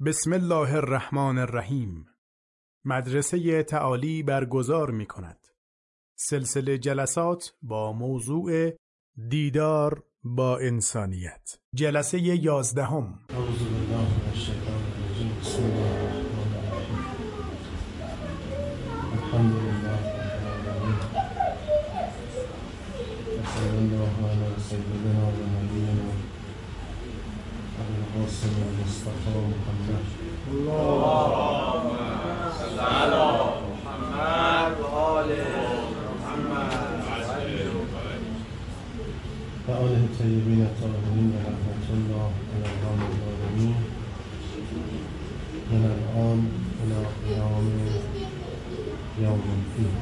بسم الله الرحمن الرحیم. مدرسه تعالی برگزار می کند سلسله جلسات با موضوع دیدار با انسانیت. جلسه 11. اعوذ بالله من الشیطان الرجیم. بسم الله الرحمن الرحیم. الحمد لله رب العالمین. صلی الله علی سیدنا و نبینا ابوالقاسم المصطفى محمد. اللهم صل علی محمد و آل محمد و آله الطیبین الطاهرین و رحمت الله علی العالمین من الان الی قیام یوم الدین.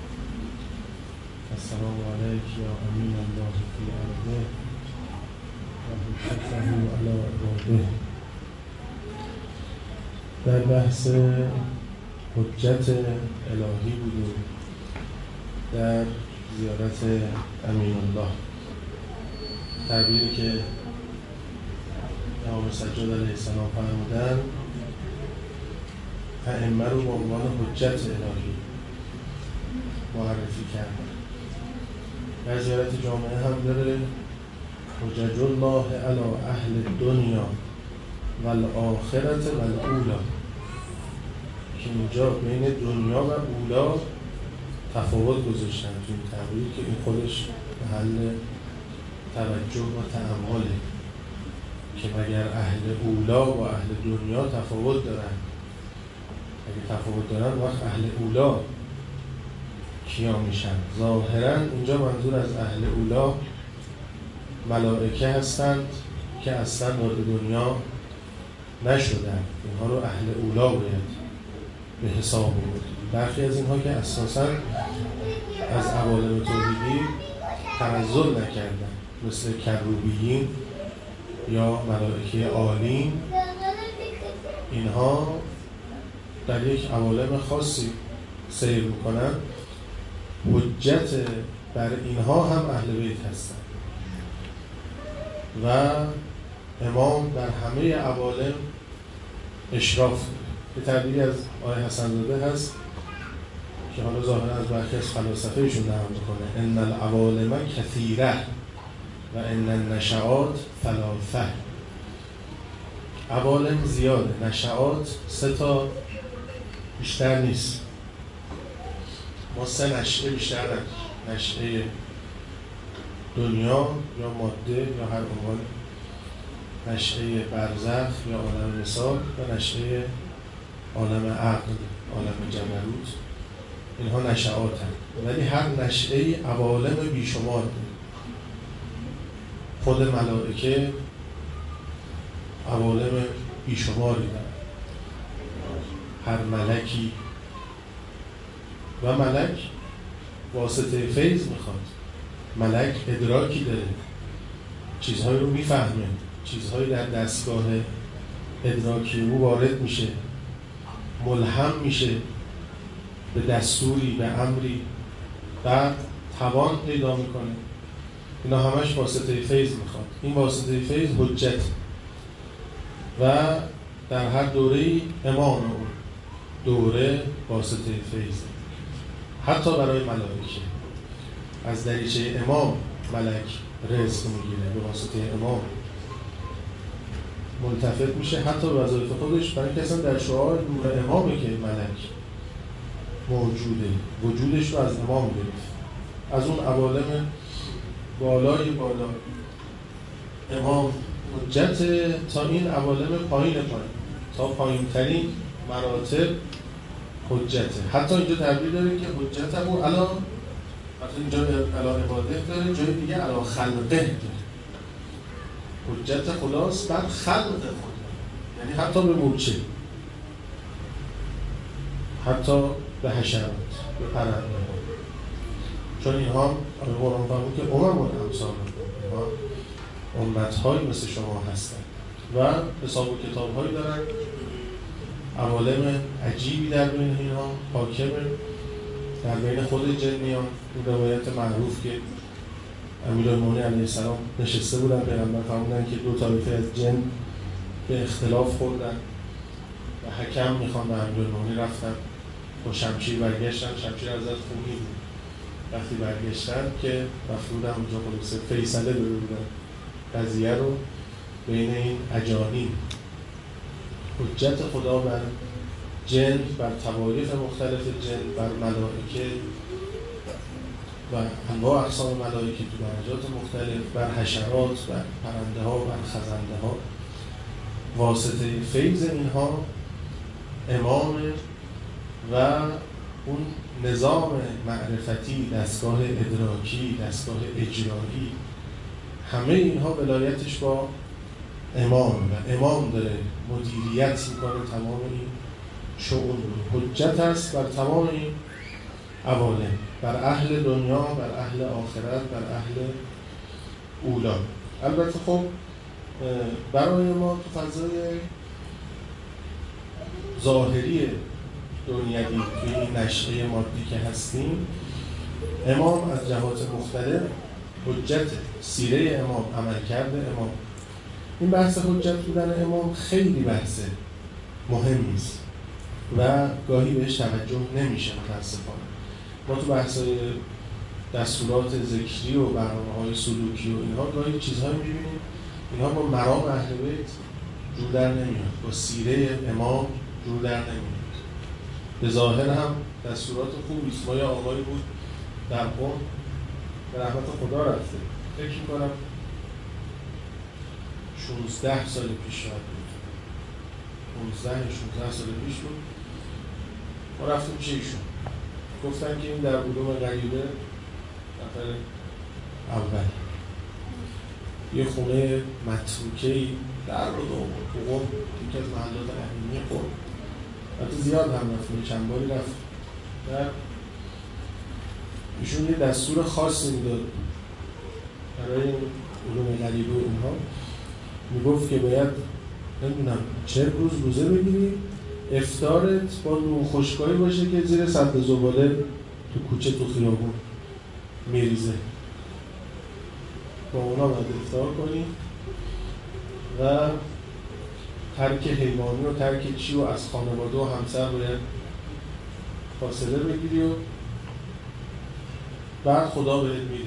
السلام علیک یا امین الله فی ارضه و حجته علی عباده. در بحث حجت الهی بودیم در زیارت امین الله، تعبیری که امام سجاد علیه السلام فرمودن ائمه رو به عنوان حجت الهی معرفی کردن. در زیارت جامعه هم داره حجج الله علی اهل دنیا و الاخرت و الاولا، که اینجا بین دنیا و اولا تفاوت گذاشتن توی تعبیر که این خودش محل توجه و تأمله که مگر اهل اولا و اهل دنیا تفاوت دارن؟ اگه تفاوت دارن وقت اهل اولا کیا میشن؟ ظاهرا اینجا منظور از اهل اولا ملائکه هستند که اصلا وارد دنیا نشدن. اینها رو اهل اولا باید به حساب بود. برخی از اینها که اساسا از عوالم توحیدی تنزل نکردن، مثل کروبیین یا ملائکه عالین، اینها در یک عوالم خاصی سیر میکنن. حجت بر اینها هم اهل بیت هستن و امام در همه عوالم اشراف. به تعبیری از آقای حسن زاده هست که حالا ظاهرا از برخی از فلاسفه ایشون نقل میکنه ان العوالم کثیره و ان النشآت ثلاثه. عوالم زیاده، نشآت 3 تا بیشتر نیست. ما 3 نشأه بیشتر نداریم: نشأه دنیا یا ماده یا هر عنوان، نشأه برزخ یا عالم مثال و نشأه عالم عقل، عالم جبروت. اینها نشآت هست، ولی هر نشأه عوالم بیشمار داره. خود ملائکه عوالم بیشماری داره، هر ملکی، و ملک واسطه فیض میخواد. ملک ادراکی داره، چیزهایی رو میفهمه، چیزهایی در دستگاه ادراکی او وارد میشه، ملهم میشه به دستوری، به امری، بعد توان پیدا میکنه. اینا همش واسطه فیض میخواد. این واسطه فیض حجت و در هر دوره‌ای امام اون دوره واسطه فیض. حتی برای ملائکه از دریچه امام ملک رزق میگیره، به واسطه امام ملتفت میشه حتی به وظایف خودش، برای اینکه اصلا در شعار نور امامه که ملک موجوده، وجودش رو از امام گرفت. از اون عوالم بالای بالا امام حجت تا این عوالم پایین تا پایین ترین مراتب حجته. حتی اینجا تعبیر داره که حجت هم الان حتی اینجا الان عبادت داره، جای دیگه الان خلقه داره. حجت خلاص بر خلق خود، یعنی حتی به مورچه، حتی به حشرات، به پرنده، چون اینها قرآن فرمود که امم امثالکم، اینها امت‌های مثل شما هستند و حساب و کتاب‌هایی دارن. عوالم عجیبی در بین اینها حاکمه، در بین خود جنیان. اون روایت معروف که امیرالمومنین علیه السلام نشسته بودن، پیغمبر فرمودن که 2 طایفه از جن به اختلاف خوردن و حکم میخوان به امیرالمومنین رفتن با شمشیر برگشتن. شمشیر ازت خوبی بود. وقتی برگشتن که مفروض هم اونجا خلاصه فیصله داده بودن قضیه رو بین این اجانین. حجت خدا بر جن، بر طوایف مختلف جن، بر ملائکه و انواع اقسام ملائکه تو درجات مختلف، بر حشرات، بر پرنده ها، بر خزنده ها. واسطه فیض اینها امام و اون نظام معرفتی، دستگاه ادراکی، دستگاه اجرایی، همه اینها ولایتش با امام و امام داره مدیریت میکنه تمام این شؤون رو. حجت است بر تمام این عوالم، بر اهل دنیا، بر اهل آخرت، بر اهل اولا. البته خب برای ما تو فضای ظاهری دنیوی توی این نشأه مادی که هستیم، امام از جهات مختلف حجت. سیره امام، عملکرد امام، این بحث حجت بودن امام خیلی بحث مهمی است و گاهی بهش توجه نمیشه متاسفانه. ما تو بحث‌های دستورات ذکری و برنامه‌های سلوکی و اینها گاهی چیزهایی می‌بینیم اینها با مرام اهل بیت جور در نمیاد، با سیره امام جور در نمیاد. به ظاهر هم دستورات خوبی است. ما یه آقایی بود در قم به رحمت خدا رفته، فکر می‌کنم 16 سال پیش شاید بود، 15-16 سال پیش بود. ما رفتیم پیش ایشون، گفتن که این در علوم غریبه نفر اول یه خونه متروکه‌ای در رو قم، یکی از محلات اهمیه قم، حتی زیاد هم رفتیم، چند باری رفت. و ایشون یه دستور خاصی میداد برای علوم غریبه و اینها. میگفت که باید نمیدونم 40 روز روزه بگیری، افطارت با نون خشکایی باشه که زیر سطل زباله تو کوچه تو خیابون میریزه، با اونا باید افطار کنی و ترک حیوانی و ترک چی و از خانواده و همسر باید فاصله بگیری و بعد خدا بهت میده.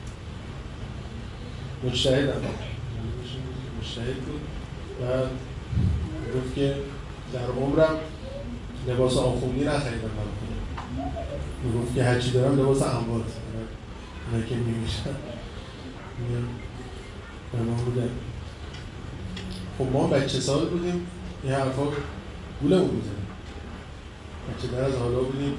مجتهد بود و گفت که در عمرم لباس آخوندی نخریدم من. گفت که هرچی دارم لباس اموات اونایی که میمیشن به ما بودن. خب ما بچه سال بودیم، این حرفا گولمون میزنیم. بچه در از حالا بودیم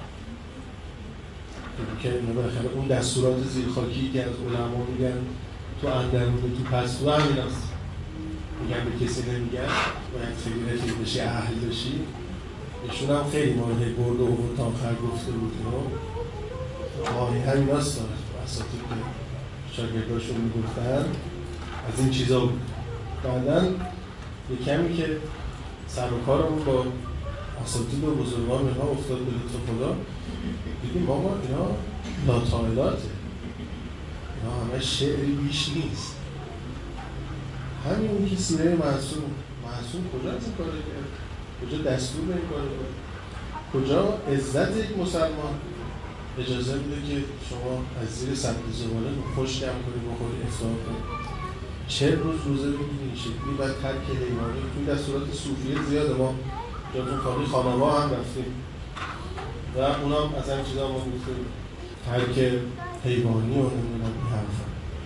که بالاخره اون دستورات زیرخاکی که از علما میگن تو اندرون تو پس رو همین هست، میگن به کسی نمیگن، باید خیلی رفیق بشی، اهل بشی. ایشون هم خیلی ماهی برد و اوورد تا آخر گفته بود ماهی همین هست داره اساتید که شاگرداشون میگفتن از این چیزا بود. بعدن یه کمی که سر و کارمون با اساتید و بزرگان اینها افتاد به لطف خدا، دیدیم بابا اینا لاتایلاته، اینا همه شعری بیش نیست. همین که سیره معصوم کجا از این کار کرد؟ کجا دستور به این کار کرد؟ کجا عزت یک مسلمان اجازه میده که شما از زیر سطل زباله خوش کم کنی بخوری افطار کنی؟ 40 روز روزه بگیری این شکلی و ترک حیوانی. توی دستورات صوفیه زیاده، ما جاتون خالی خانوار هم رفتیم و اونم از این چیزا ما گفتیم ترک حیوانی و نمیدونم این حرفا.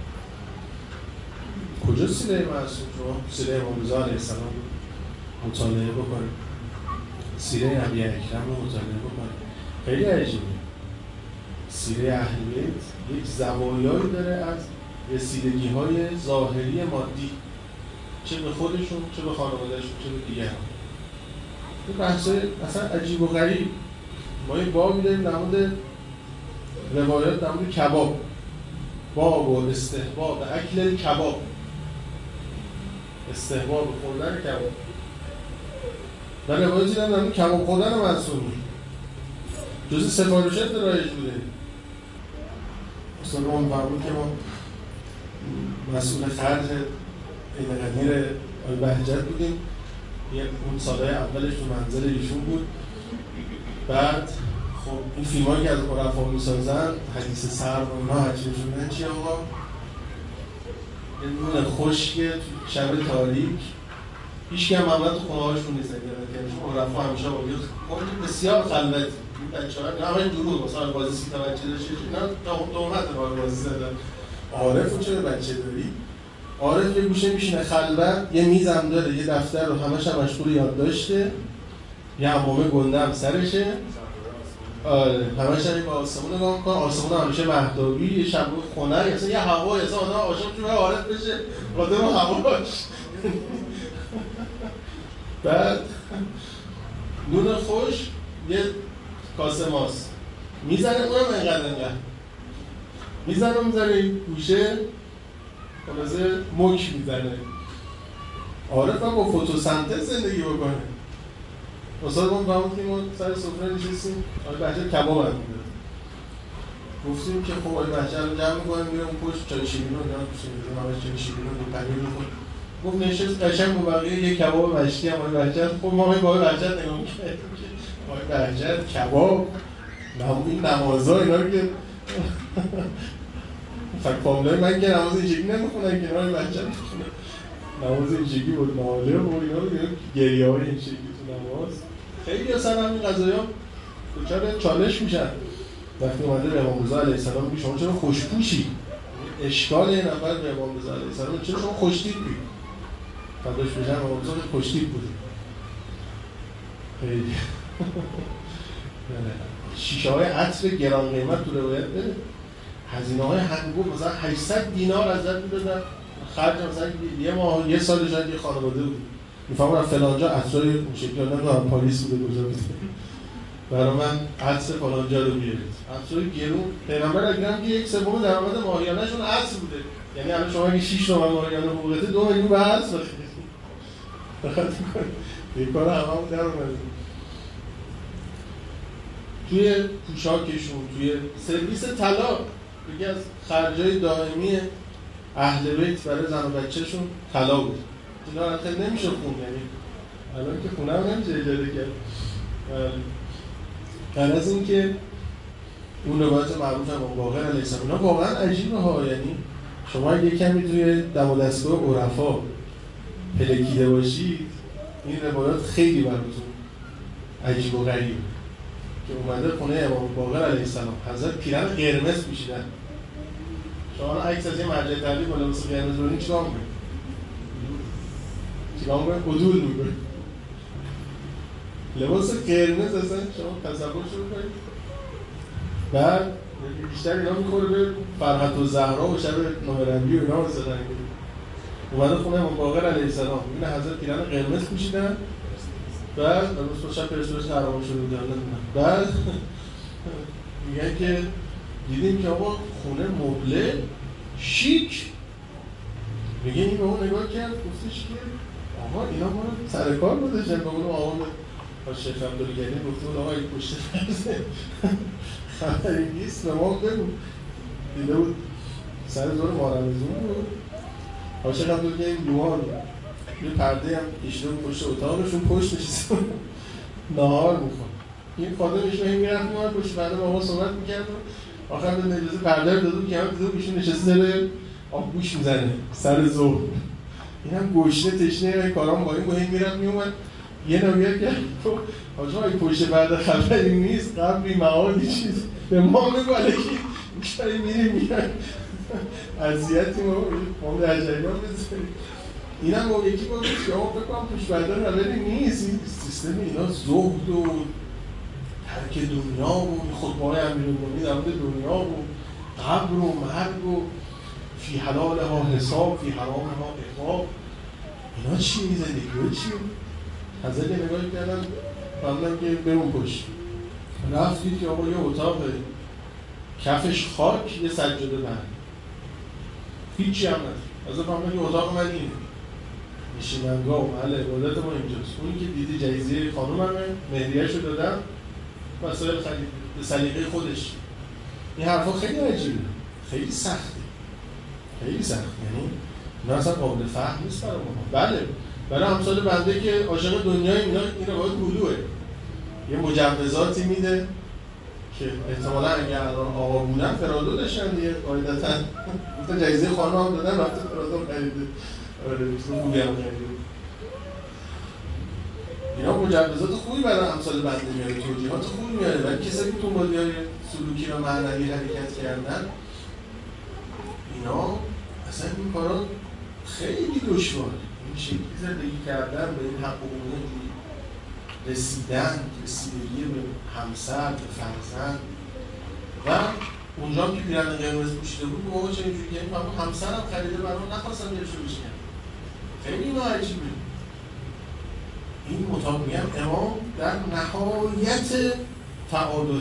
کجا سیره معصوم؟ شما سیره امام رضا علیه السلام مطالعه بکنید، سیره نبی اکرم رو مطالعه بکنید، خیلی عجیبه. سیره اهل بیت یک زوایایی داره از رسیدگی‌های ظاهری مادی، چه به خودشون، چه به خانواده‌شون، چه به دیگران. این بحث‌های اصلا عجیب و غریب. ما یک بابی داریم در مورد روایات در مورد کباب، باب و استحباب اکل کباب، استحباب خوردن کباب. در روایاتی داریم در مورد کباب خوردن معصومی، جزء سفارشات رایج بوده. مثلا اون فرمود که ما مسئول خرج این غنیر آی بهجت بودیم، اون سالهای اولش تو منزل ایشون بود. بعد خب این فیلمایی که از عرفا میسازن، حدیث سرد و اینا هرچی میشونن چی آقا؟ یه نون خشک شب تاریک، هیچ که هم معمولا تو خونه هاشون نیست که عرفا همیشه باید بسیار خلوت. این بچه ها همه دروغ مثلا بازی 30 تا بچه داشته اینا دومت بازی زدن. عارف چه بچه داری؟ عارف یه گوشه میشینه خلوت، یه میزم داره، یه دفتر رو همش هم مشغول یادداشته، یه عمامه گنده هم سرشه. آره همش هم با آسمون نگاه میکنه، آسمون همیشه مهتابی، یه شب خنک، اصلا یه هوایی، اصلا آدم عاشق شده عارف بشه آدم هواش. بعد نون خوش یه کاسه ماست میزنه، اونم انقدر میزنه گوشه خلاصه مک میزنه. عارف هم با فتوسنتز زندگی بکنه. استاد ما فهمید که ما سر سفره نشستیم، آقای بهجت کباب هم میده. گفتیم که خب آقای بهجت رو جمع میکنیم میرم پشت چای شیرین رو اینا پوشیم میدونم همه چای شیرین رو پنیر رو خود. گفت نشست قشنگ با بقیه یه کباب مشتی هم آقای بهجت. خب ما به آقای بهجت نگاه میکردیم که آقای بهجت کباب این نمازها اینا رو که فکر فاملای من که نماز اینجگی نمیخونن که آقای بهجت میخونه نماز اینجگی بود، ناله و اینا رو گریه های اینجگی تو نماز. خیلی اصلا همین قضایا دچار چالش میشن. وقتی اومده به امام رضا علیه السلام میگه شما چرا خوشپوشی؟ اشکال این نفر به امام رضا علیه السلام چرا شما خوشتیپ بید؟ فرداش بشن امام رضا خوشتیپ بوده. خیلی شیشه های عطر گران قیمت تو روایت بده. هزینه های حقوق مثلا 800 دینار ازت میدادن خرج مثلا یه ماه یه سال شاید یه خانواده بود. میفهمم فلانجا عطرای این شکلی نمیدونم پاریس بوده کجا بوده. برای من عطر فلانجا رو بیارید. عطرای گرون پیغمبر اکرم که 1/3 درآمد ماهیانه‌شون عطر بوده. یعنی الان شما اگه 6 تومن ماهیانه حقوقته 2 میلیون به عطر بخرید. فقط این کار هممون در اومد. توی پوشاکشون، توی سرویس طلا یکی از خرجای دائمی اهل بیت برای زن و بچه‌شون طلا بود. اینا رو خیلی نمیشه خون، یعنی الان که خونه هم نمیشه اجاره کرد. غیر از این که اون روایت معروف امام باقر علیه السلام اینا واقعا عجیبه ها. یعنی شما اگه کمی توی دم و دستگاه عرفا پلکیده باشید این روایات خیلی براتون عجیب و غریبه که اومده خونه امام باقر علیه السلام حضرت پیرن قرمز پوشیدن. شما عکس از یه مرجع تعلیق با لباس قرمز ببینید چیکار می‌کنید؟ عدول می‌کنید. لباس قرمز اصلا شما تصورش رو کنید. بعد بیشتر اینا می‌خوره به فرحت و زهرا و شب نامربی و اینا مثلا اومده خونه امام باقر علیه السلام می‌بینه حضرت پیرن قرمز پوشیدن. بعد روز شب پرسپولیس قهرمان شده بودن. بعد میگن که دیدیم که آقا خونه مبله شیک. میگه این به اون نگاه کرد گفتش که آقا اینا ما رو سر کار گذاشتن. به اون آقا شیخ عبدالگنی گفته بود آقا این پشت فرزه خبری نیست به ما بگو. دیده بود سر زور مارمزون بود. شیخ عبدالگنی دوان یه پرده هم کشیده بود پشت اتاقشون پشت نشسته نهار میخواد. این خادمش رو میرفت میاد پشت پرده با ما صحبت میکرد و آخر به اجازه پرده رو داده بود که همه دیده بود ایشون نشسته داره آبگوش میزنه سر ظهر. این هم گشنه تشنه این کارام با این گوهی میرفت میومد یه نویه کرد تو آجا این پشت پرده خبری نیست قبلی معادی چیز به ما میگو علیکی میشتری میریم میرن عذیتی ما در جریان بذاریم. این هم یکی با گوش که آقا بکنم پشت پرده خبری نیست. این سیستم اینا زهد و ترک دنیا و خطبه‌های امیرالمومنین در مورد دنیا و قبر و مرگ و فی حلال ها حساب فی حرام ها عقاب اینا چی زندگی ها چی؟ حضرت نگاه کردن فهمیدن که برون پشت رفتید که آقا یه اتاق کفش خاک یه سجاده بند هیچی هم نداره. از فهمیدن که اتاق من اینه نشیمنگاه و محل عبادت ما اینجاست. اونی که دیدی جایزه خانوم همه مهریه‌اش رو دادن وسایل خرید به سلیقه خودش. این حرفا خیلی عجیبه، خیلی سخته، خیلی سخت. یعنی نه اصلا قابل فهم نیست برای ما. بله برای امثال بنده که عاشق دنیای اینا این روایت گلوه، یه مجوزاتی میده که احتمالا اگر الان آقا بودن فرادو داشتن دیگه قاعدتا مثلا جایزه خانم هم دادن رفته فرادو خریده. آره مثلا خوبی هم خریده. اینا مجوزات خوبی برای امثال بنده میاره، توجیهات خوبی میاره، ولی کسایی که تو مدیای سلوکی و معنوی حرکت کردن اینا اصلا این کارا خیلی دشواره. این شکلی زندگی کردن به این حق و حقوق رسیدن، رسیدگی به همسر، به فرزند و اونجا که پیرهن قرمز پوشیده بود موقع چه اینجوری که این همسرم خریده برام نخواستم برشو بشکنم. خیلی اینو عجیبه. این مطابقیت امام در نهایت تعادل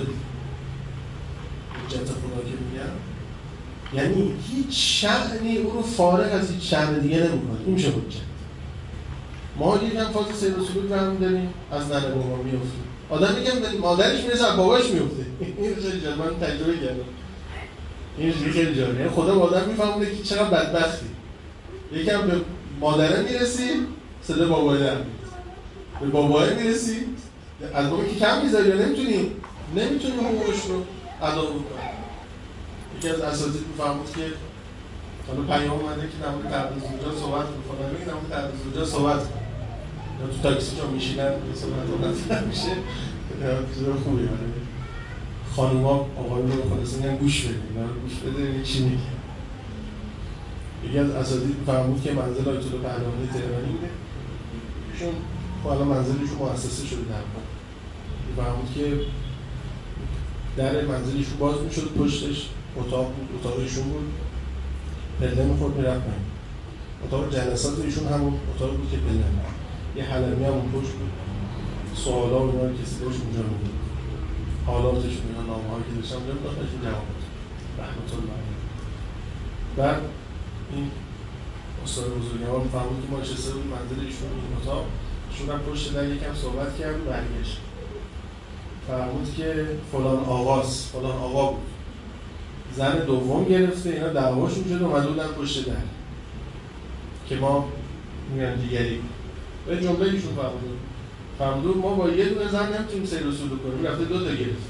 حجت خدا که میگم، یعنی هیچ شأنی او رو فارغ از هیچ شأن دیگه نمی‌کنه. این میشه حجت. ما یکم فاز سیر و سلوک برام داریم از ننه بابا میفته. آدم میگم مادرش میرسه از باباش میفته. این خیلی جالب، من تجربه کردم. این خیلی جالبه. یعنی خدا به آدم میفهمونه که چقدر بدبختی. یکم به مادره میرسی، صدا بابا در میاد. به بابا میرسی، از بابا که کم میذاری یا نمیتونی حقوقش رو ادا بکنی. یکی از اساتید میفهمود که حالا پیام اومده که نمونه تعداد زوجا صحبت می‌کنن، میگه نمونه تعداد زوجا صحبت کن. یا تو تاکسی جا میشینن صحبت میشه. چیزا خوبه. خانوما آقایون رو خلاص میگن گوش بدید، گوش بده چی میگه. یکی از اساتید میفهمود که منزل آیت الله پهلوانی تهرانی بوده. ایشون حالا منزلشون مؤسسه شده در واقع. میفهمود که در منزلشون باز میشد، پشتش اتاق بود، اتاقشون بود. پله میخورد میرفت پایین. اتاق جلسات ایشون همون اتاق بود که پله میخورد. یه حلمی هم اون پشت بود. سوالا و اینا رو کسی داشت اونجا میگید. حالاتش اینا نامه‌هایی که داشتم اونجا داشتم جواب داد. رحمت الله علیه. بعد این استاد بزرگوار میفهمود که ما نشسته بود منزل ایشون این اتاق. ایشون هم پشت در یکم صحبت کرد و برگشت. فرمود که فلان آقاست، فلان آقا بود. زن دوم گرفته، اینا دعواشون شد اومده بودن پشت در که ما میگن دیگری به جمله ایشون فرمود ما با یه دونه زن نمیتونیم سیر و سلوک کنیم، رفته دو تا گرفت.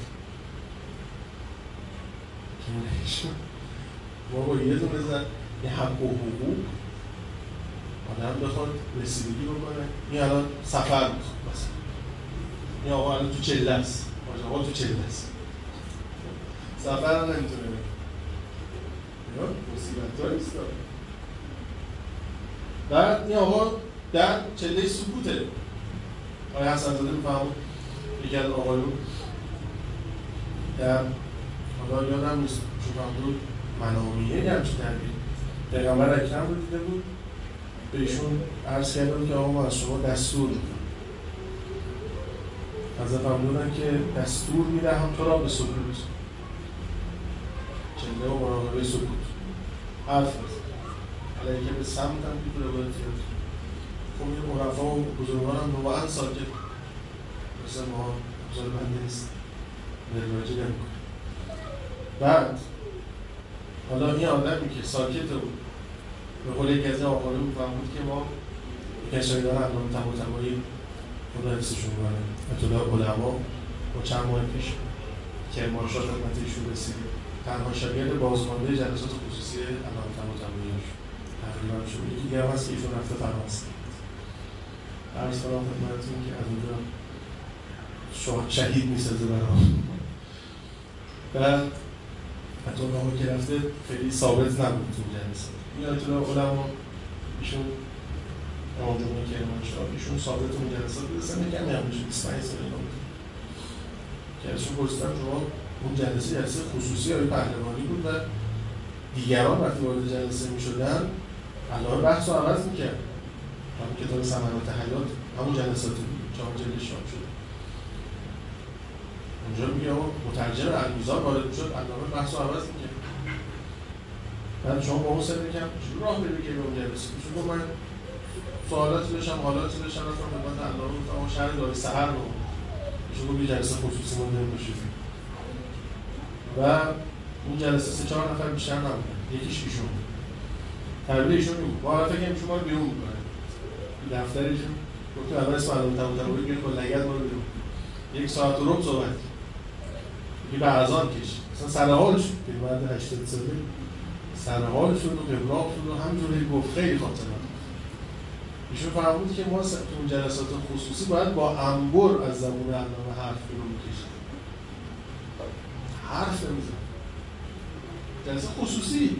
ما با یه دونه زن یه حق و حقوق آدم بخواد رسیدگی بکنه. این الان سفر بود مثلا، این آقا الان تو چله است، آقا تو چله است، سفر هم نمیتونه یا مصیبت ها نیست. بعد این آقا در چله سکوته. آقای حسن زاده میفهمون یکی از آقایون در حالا یادم نیست چون فهمون منامیه یه همچین تربیه پیغمبر اکرم رو دیده بود، به ایشون عرض کردم که آقا ما از شما دستور میدم. از فهموندن که دستور میدهم تو را به سکوت، چله و مراقبه سکوت، حرف بزن علیه که به سمت هم که تو روایت یاد. خب این عرفا و بزرگان هم واقعا ساکت مثل ما بزرگ بنده نیست، دلواجه نمیکنه. بعد حالا این آدمی که ساکت بود به قول یکی از آقایون میفهمود که ما کشایدان علامه طباطبایی خدا حفظشون بکنه اطلاع علما با چند ماه پیش که مارشال خدمت ایشون رسیدیم تنها شاگرد بازمانده جلسات خصوصی علامه طباطبایی تقریبا شد. یکی دیگه هم هست که ایشون رفته فرانسه. عرض کنم خدمتتون که از اونجا شهید میسازه برام. بعد حتی اون که رفته خیلی ثابت نبود تو جلسه. این اطلاع علما ایشون امام جمعه کرمانشاه ایشون ثابت اون جلسات برسن کمی هم میشه 25 سال اینا بود که ازشون پرسیدم شما اون جلسه خصوصی آقای پهلوانی بود و دیگران وقتی وارد جلسه میشدن علاوه بحث رو عوض میکرد. همون کتاب ثمرات حیات همون جلساتی بود، 4 جلد چاپ شده. اونجا میگه آقا مترجم المیزان وارد میشد علاوه بحث رو عوض میکرد. بعد شما با اون سر میگم چجور راه بری که به اون جلسه چون من سوالاتی داشتم، حالاتی داشتم، رفتم خدمت الله رو گفتم شهر داره سحر رو ایشون گفت یه جلسه خصوصی مونده باشید و اون جلسه 3-4 نفر بیشتر نبودن، یکیش ایشون بود. تربیت ایشون بود. ما فکر کنیم شما رو بیرون می‌کنه. دفترشون گفتم اول اسم علامه طباطبایی بیاد با لگد ما رو بیرون 1 ساعت و ربع صحبت دیگه به اذان کشید اصلا سرحال شد پیرمرد 80 ساله سرحال شد و قبراق شد و همینجوری گفت خیلی خاطرات ایشون فرمود که ما تو اون جلسات خصوصی باید با انبر از زبون علامه حرف بیرون می‌کشیم حرف نمیزن جلسه خصوصی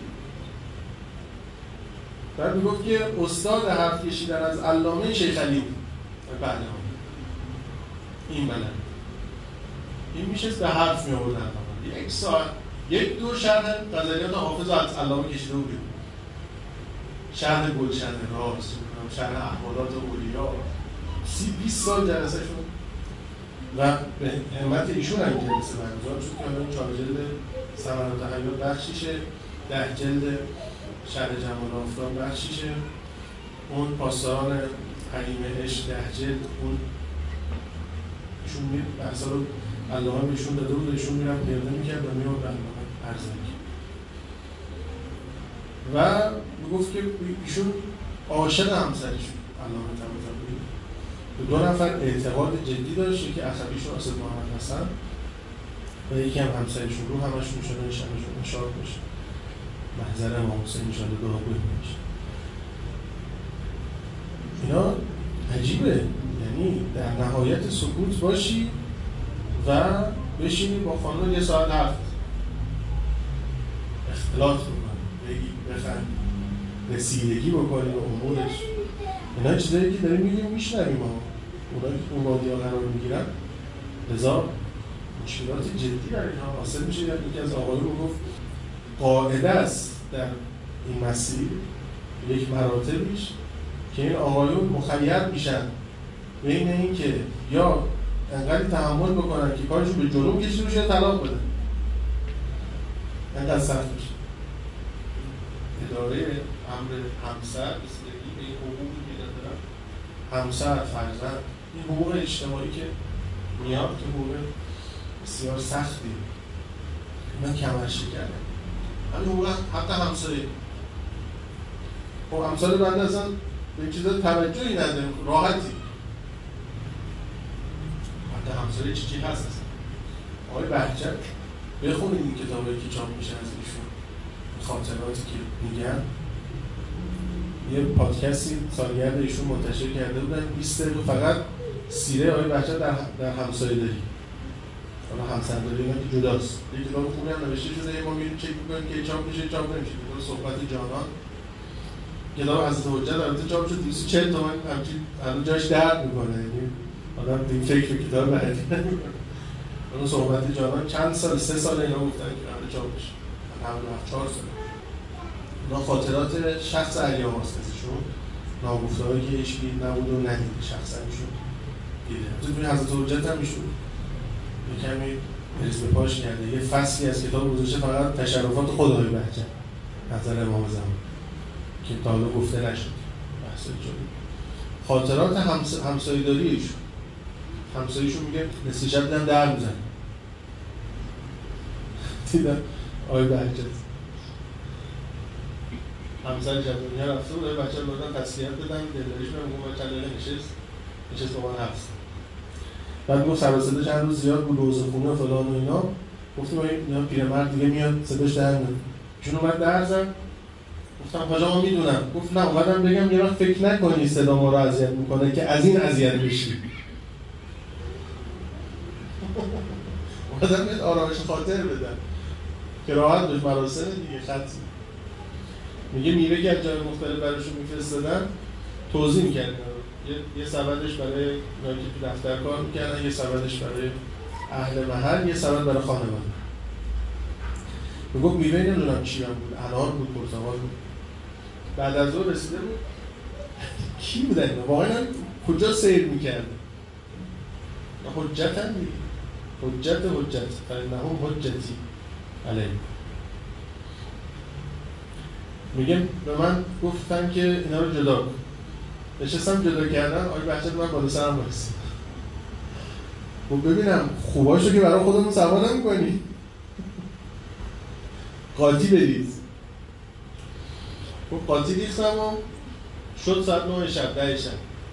بعد میگفت که استاد حرف کشیدن از علامه شیخ علی بعد این بلد این میشه به حرف می‌آوردن 1 ساعت 1-2 شرح غزلیات حافظ از علامه کشیده بود شرح گلشن راست شرح احوالات اولیا 30-20 سال جلسه شد و به همت ایشون هم جلسه برگزار شد که الان 4 جلد ثمرات حیات بخشیشه 10 جلد شرح جمال آفتاب بخشیشه اون پاسداران حریم عشق 10 جلد اون ایشون بحثا رو علامه بهشون داده بود ایشون میرفت گرده میکرد و میاد به علامه عرض میکرد و میگفت که ایشون عاشق همسرشون علامه طباطبایی به 2 نفر اعتقاد جدی داشت که عصبیشون اسد محمد حسن و یکی هم همسرشون رو همشون شده شبشون اشاره بشه محضر امام حسین انشاءالله دعا کنیم بشه اینا عجیبه یعنی در نهایت سکوت باشی و بشینی با خانم 1 ساعت حرف اختلاط بکنی بگی بخند رسیدگی بکنی به امورش اینا چیزایی که داریم میگیم میشنویم ها اونایی که اون وادی‌ها قرار میگیرن لذا مشکلات جدی در اینها حاصل میشه. یکی از آقایون گفت قاعده است در این مسیر یک مراتبیش که این آقایون مخیر میشن بین این که یا انقدر تحمل بکنن که کارشون به جلو کشیده بشه یا طلاق بدن انقدر سخت میشه. اداره امر همسر بسیاری به این حقوقی که دارن همسر فرزند این حقوق اجتماعی که میاد که حقوق بسیار سختی اینا کمرشی کرده همین حقوق حتی همسایه خب همسایه بنده اصلا به چیزا توجهی نداره راحتی حتی همسایه چی هست اصلا آقای بهجت بخونید این کتابایی که چاپ میشه از ایشون خاطراتی که میگن یه پادکستی سالگرد ایشون منتشر کرده بودن 20 دقیقه فقط سیره آقای بهجت در همسایه داری حالا همسرداری اینا که جداست یه کتاب خوبی هم نوشته شده ما میریم چک میکنیم که چاپ میشه چاپ نمیشه کتاب صحبت جانان کتاب حضرت حجت البته چاپ شد 240 تومن همچین الان جاش درد میکنه یعنی آدم این فکر به کتاب بعدی نمیکنه اون صحبت جانان چند سال 3 سال اینا گفتن که قراره چاپ بشه حدود 4 سال اونا خاطرات شخص علیام هست ازشون ناگفته‌هایی که هیچکی نبود و ندید شخصا ایشون دیده توی حضرت حجت هم ایشون یه کمی ریز به پاش کرده یه فصلی از کتاب گذاشته فقط تشرفات خود آقای بهجت نظر امام زمان که تا حالا گفته نشد بحث جدی خاطرات همسایه‌داری ایشون همسایه‌شون میگه نصف شب دیدم در میزنه دیدم آقای بهجت همسر جوونی‌ها رفته بود آقای بهجت بودن تسلیت دادن دلداریش میگم با کلاله نشست با من حبس بعد گفت سر صدا چند روز زیاد بود روزه خونه و فلان و اینا گفتیم اینا پیرمرد دیگه میاد صداش در میاد چون اومد در زد گفتم حاجا ما میدونم گفت نه اومدم بگم یه وقت فکر نکنی صدا ما رو اذیت میکنه که از این اذیت بشی اومدم یه آرامش خاطر بدم که راحت بهش مراسم دیگه خط میگه میره که از جای مختلف براشون میفرستادن توضیح میکردن یه سبدش برای اونایی که تو دفتر کار میکردن یه سبدش برای اهل محل یه سبد برای خانواده میگفت میوه نمیدونم چی هم بود انار بود پرتقال بود بعد از ظهر رسیده بود کی بودن واقعا کجا سیر میکرد حجت هم دیگه حجت فإنهم حجتی علیه میگم به من گفتن که اینا رو جدا کن نشستم جدا کردن آقای بهجت من بالا سرم برسید خب ببینم خوباشو که برای خودمون سوا نمی‌کنی قاطی بریز خب قاطی ریختم و شد ساعت 9 شب 10 شب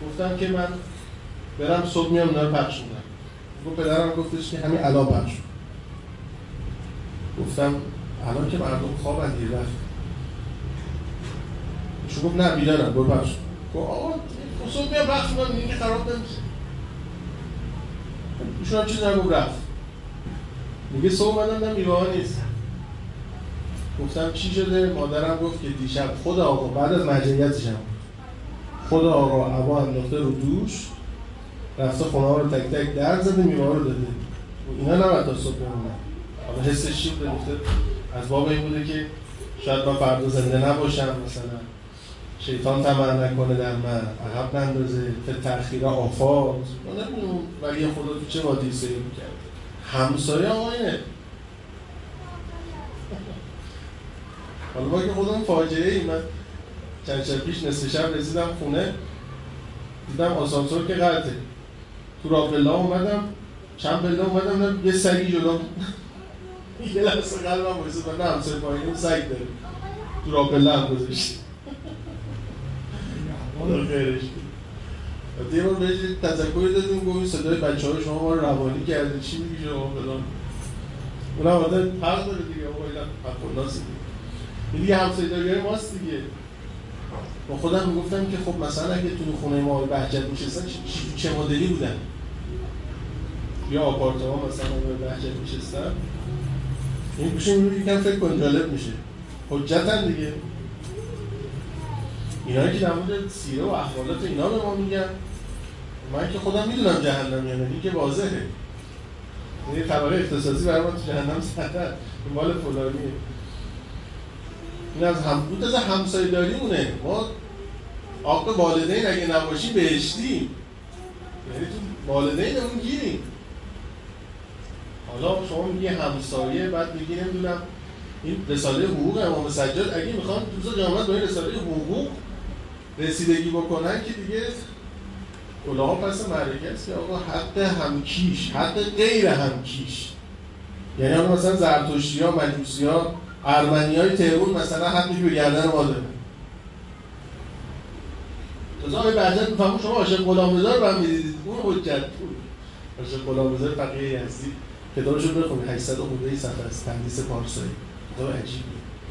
گفتم که من برم صبح میام اینا رو پخش میکنم. گفت پدرم گفتش که همین الان پخش کن. گفتم الان که مردم خوابن دیر وقت. ایشون گفت نه بیدارم برو پخش کن. گفت آقا صبح میام پخش میکنم این که خراب نمیشه. ایشون هم چیزی نگفت رفت. میگه صبح اومدم میوه ها نیست. گفتم چی شده؟ مادرم گفت که دیشب خود آقا بعد از مرجعیتش هم خود آقا عبا انداخته رو دوش رفته خونه ها رو تک تک در زده میوه ها رو داده. اینا نباید تا صبح بمونن. حالا حسش چی بوده؟ گفته از باب این بوده که شاید من فردا زنده نباشم، مثلا شیطان طمع نکنه در من، عقب نندازه، تأخیر آفات. من نمیدونم ولی خدا تو چه وادی سیر میکرد. همسایه آقا اینه. حالا با که خودم فاجعه ای، من چند شب پیش نصف شب رسیدم خونه دیدم آسانسور که قطعه. تو راه پله اومدم، چند پله اومدم یه سگی جلو یه لحظه قلبم بایستد من همسایه پایین سگ داره تو راه پله هم گذاشت. خدا خیرش کنه. یه بار بهش تذکری دادیم گفتیم صدای بچه‌ها شما ما رو روانی کرده چی میگی شما فلان. اونم آدم حق داره دیگه آقا اینا حق دیگه. این دیگه همسایه‌داری ماست دیگه. با خودم میگفتم که خب مثلا اگه تو خونه ما بهجت میشستن چه مدلی بودن؟ یا آپارتمان مثلا بهجت میشستن. این گوشه میگه یکم فکر کن جالب میشه. حجتن دیگه. اینایی که در مورد سیره و اخوالات اینا به ما میگن، من که خودم میدونم جهنم یعنی این که واضحه. یه طبقه اختصاصی برای من تو جهنم زدن. این مال فلانیه. این از همسایه داریمونه. ما آقا والدین اگه نباشیم بهشتیم، یعنی تو والدینمون گیریم. حالا شما میگی همسایه، بعد میگی نمیدونم این رساله حقوق امام سجاد اگه میخوان روز جامعه با این رساله حقوق رسیدگی بکنن که دیگه کلاها پس معرکه است که آقا حق همکیش، حق غیر همکیش. یعنی آقا مثلا زرتشتی‌ها، مجوسی‌ها، ارمنی‌های تهران مثلا حقی به گردن ما داره. تازه آقای بهجت میفهمون شما عاشق غلامرضا رو هم میدیدید. اون حجت بود. عاشق غلامرضا فقیه یزدی کتابش رو بخونید 800 خورده صفحه است، تندیس پارسایی. کتاب عجیبیه.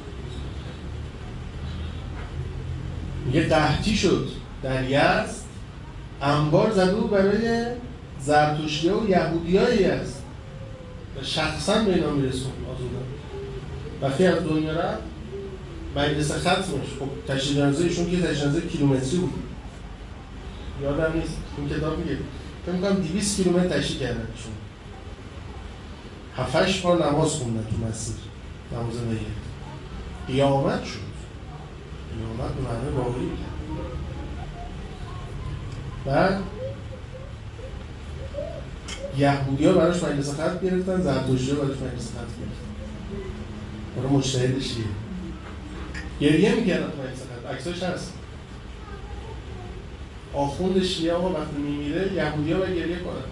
میگه قحطی شد در یزد، انبار زده بود برای زرتشتی‌ها و یهودی‌های یزد و شخصا به اینا میرسون آزوده. وقتی از دنیا رفت مجلس ختمش، خب تشییع جنازه ایشون که تشییع جنازه کیلومتری بود، یادم نیست این کتاب میگه فکر می‌کنم 200 کیلومتر تشییع کردن ایشون، 7-8 بار نماز خوندن تو مسجد، نماز میت. قیامت شد، قیامت به معنی واقعی کرد. بعد یهودی‌ها براش مجلس ختم گرفتن، زرتشتی‌ها براش مجلس ختم گرفتن. برای مجتهد شیعه گریه میکردن تو مجلس ختم، عکساش هست. آخوند شیعه آقا وقتی میمیره یهودی‌ها باید گریه کنن.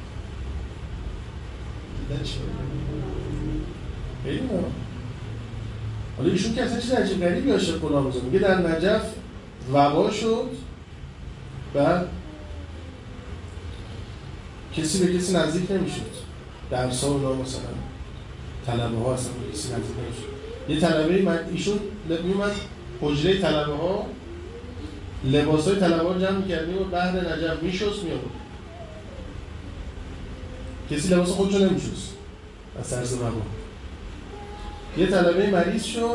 دیدن چی خیلی مهم. حالا ایشون که اصلا چیز عجیب غریبی عاشق غلامرضا میگه در نجف وبا شد، بعد کسی به کسی نزدیک نمیشد. درس‌ها اونا مثلا طلبه ها اصلا به کسی نزدیک نمیشد. یه طلبه ایشون میومد حجره طلبه ها، لباسای طلبه ها جمع می‌کردیم و بعد نجف میشست میاد. کسی لباس خودشو نمیشست از ترس وبا. یه طلبه مریض شد،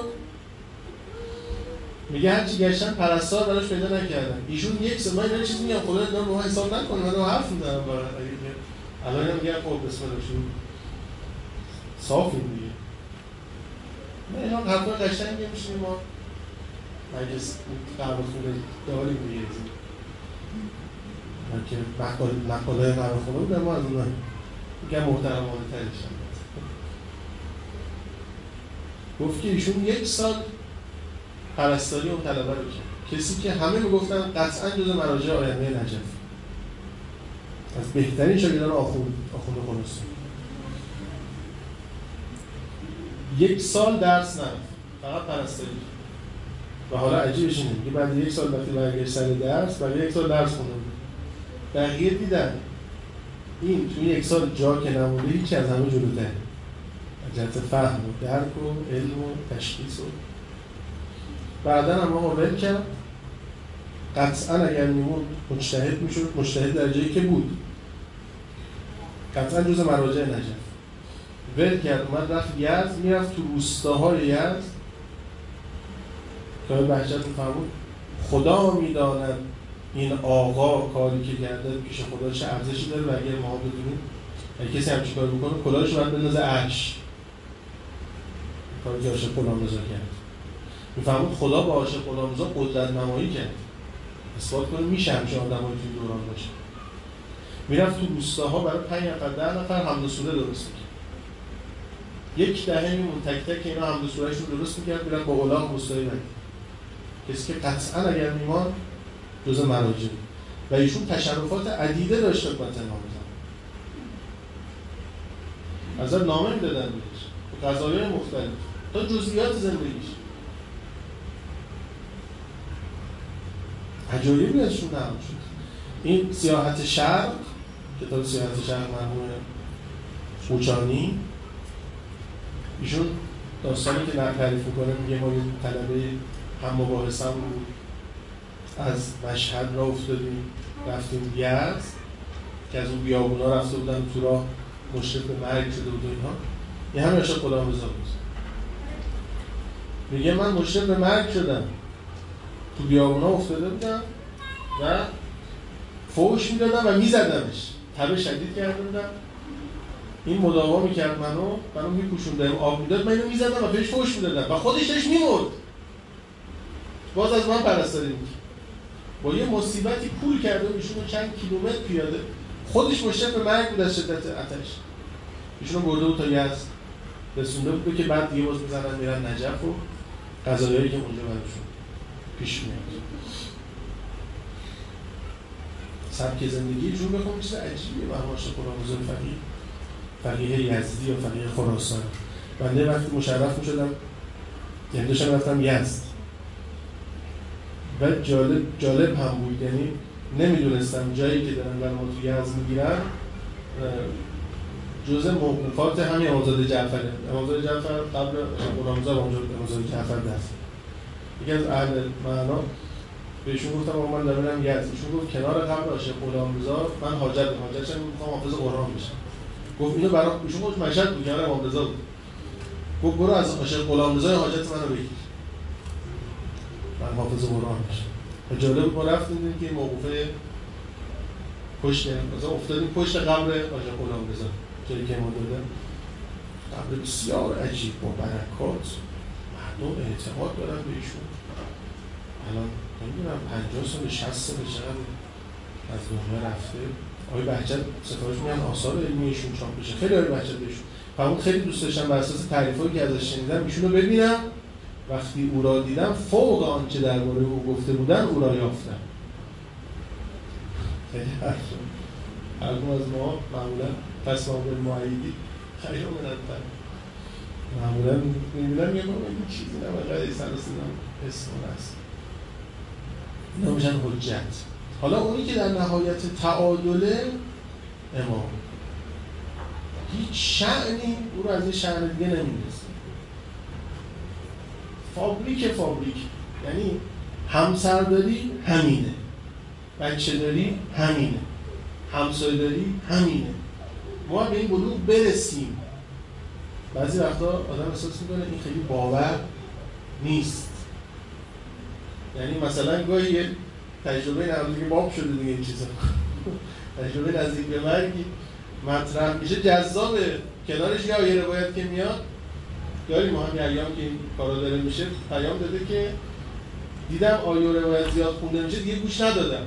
میگه هرچی گشتن پرستار براش پیدا نکردن. ایشون یک سه ماه اینا چیزی میگم خدا اینا رو حساب نکنه، من حرف میزنم برای الان میگم خب بسم الله شو صافیم دیگه. ما اینا حرفای قشنگی میشیم، ما مجلس قهوه خونه داریم دیگه. من که مقاله قهوه خونه بودم، ما از اونها میگم محترمانه ترشم. گفت که ایشون 1 سال پرستاری اون طلبه رو کرد، کسی که همه میگفتن قطعا جزو مراجع آینده نجف، از بهترین شاگردان آخوند خلاصه. 1 سال درس نرفت، فقط پرستاری. و حالا عجیبش اینه که بعد 1 سال وقتی برگشت سر درس، بعد 1 سال درس خونده بود. بقیه دیدن این توی یک سال جا که نمونده هیچی از همه جلوتره، جهت فهم و درک و علم و تشخیص و بعدا هم ول کرد. قطعا اگر میمون مجتهد میشد، مجتهد در جایی که بود، قطعا جز مراجع نجف. ول کرد اومد رفت یزد، میرفت تو روستاهای یزد که بهجت میفهمون خدا میداند این آقا کاری که کرده پیش خدا چه ارزشی داره و اگر ما بدونیم اگه کسی همچین کار بکنه کلاهش باید بندازه عرش. کاری که عاشق غلامرضا کرد. میفهمون خدا با عاشق غلامرضا قدرت نمایی کرد، اثبات کنه میشه همچین آدمایی توی دوران باشه. میرفت تو روستاها برای 5 نفر 10 نفر حمد و سوره درست میکرد. یک دهه میمون تک تک اینا حمد و سورهشون درست میکرد، میرفت با الاغ روستایی بگید کسی که قطعا اگر میمان جز مراجع و ایشون تشرفات عدیده داشت خدمت امام زمان. از نامه میدادن بهش قضایای مختلف تا جزئیات زندگیش. عجایبی ازشون نقل شد. این سیاحت شرق، کتاب سیاحت شرق مرحوم قوچانی، ایشون داستانی که تعریف میکنه میگه ما یه طلبه هم مباحثم بود، از مشهد را افتادیم رفتیم یزد که از اون بیابونا رفته بودن تو راه مشرف به مرگ شده بود و اینها. یه همه عاشق غلامرضا بود. میگه من مشرف به مرگ شدم، تو بیابونا افتاده بودم و فوش میدادم و میزدمش، تب شدید کرده بودم، این مداوا میکرد منو میپوشوندم، آب میداد، من اینو میزدم و بهش فوش میدادم و خودش داشت میمرد، باز از من پرستاری میکرد. با یه مصیبتی کول کرده ایشونو چند کیلومتر پیاده، خودش مشرف به مرگ بود از شدت آتش. ایشونو برده بود تا یزد رسونده بود که بعد دیگه باز میزنن میرن نجف و قضایایی که اونجا براشون پیش میاد. سبک زندگیشون بخوام چیز عجیبیه. مرحوم شیخ غلامرضا فقیه یزدی یا فقیه خراسان. بنده وقتی مشرف میشدم یعنی داشتم رفتم یزد و جالب هم بود، یعنی نمیدونستم جایی که دارن در ما تو یزد میگیرن جزء موقوفات همین امامزاده جعفره. امامزاده جعفر قبل غلامرضا امامزاده جعفر دست یکی از اهل معنا بهشون گفتم من دارم میرم یزد، ایشون گفت کنار قبر عاشق غلامرضا من حاجتشم میخوام حافظ قرآن بشم. گفت اینو برام ایشون گفت مشهد بود کنار امامرضا بود، گفت برو از عاشق غلامرضا حاجت منو بگیر من حافظ قرآن بشم. و جالب ما رفتیم دیدیم که موقوفه پشت مثلا افتادیم پشت قبر عاشق غلامرضا جایی که ما دادن، قبر بسیار عجیب با برکات، مردم اعتقاد دارن به ایشون. الان نمیدونم 50 سال 60 سال چقدر از دنیا رفته. آقای بهجت سفارش میگن آثار علمی ایشون چاپ بشه. خیلی آقای بهجت بهشون همون خیلی دوست داشتم بر اساس تعریفایی که ازش شنیدم ایشون رو ببینم. وقتی او را دیدم فوق آنچه درباره او گفته بودن او را یافتم. خیلی هر کدوم از ما معمولا تصمیم بالمعیدی خیلی منطقه معمولا میبینم یه این چیزی نمیده سر سیدم اسم هست اینا میشن حجت. حالا اونی که در نهایت تعادله امام هیچ شأنی او رو از یه شأن دیگه نمیرسه. فابریک یعنی همسرداری همینه، بچه داری همینه، همسایه داری همینه. ما به این بلوغ برسیم. بعضی وقتا آدم احساس میکنه این خیلی باور نیست. یعنی مثلا گاهی یه تجربه نزدیک باب شده دیگه این چیزا تجربه نزدیک به مرگی مطرح میشه جذابه، کنارش یه روایت که میاد داریم ما همین ایام که این کارا داره میشه پیام داده که دیدم آیه و روایت زیاد خونده میشه دیگه گوش ندادم.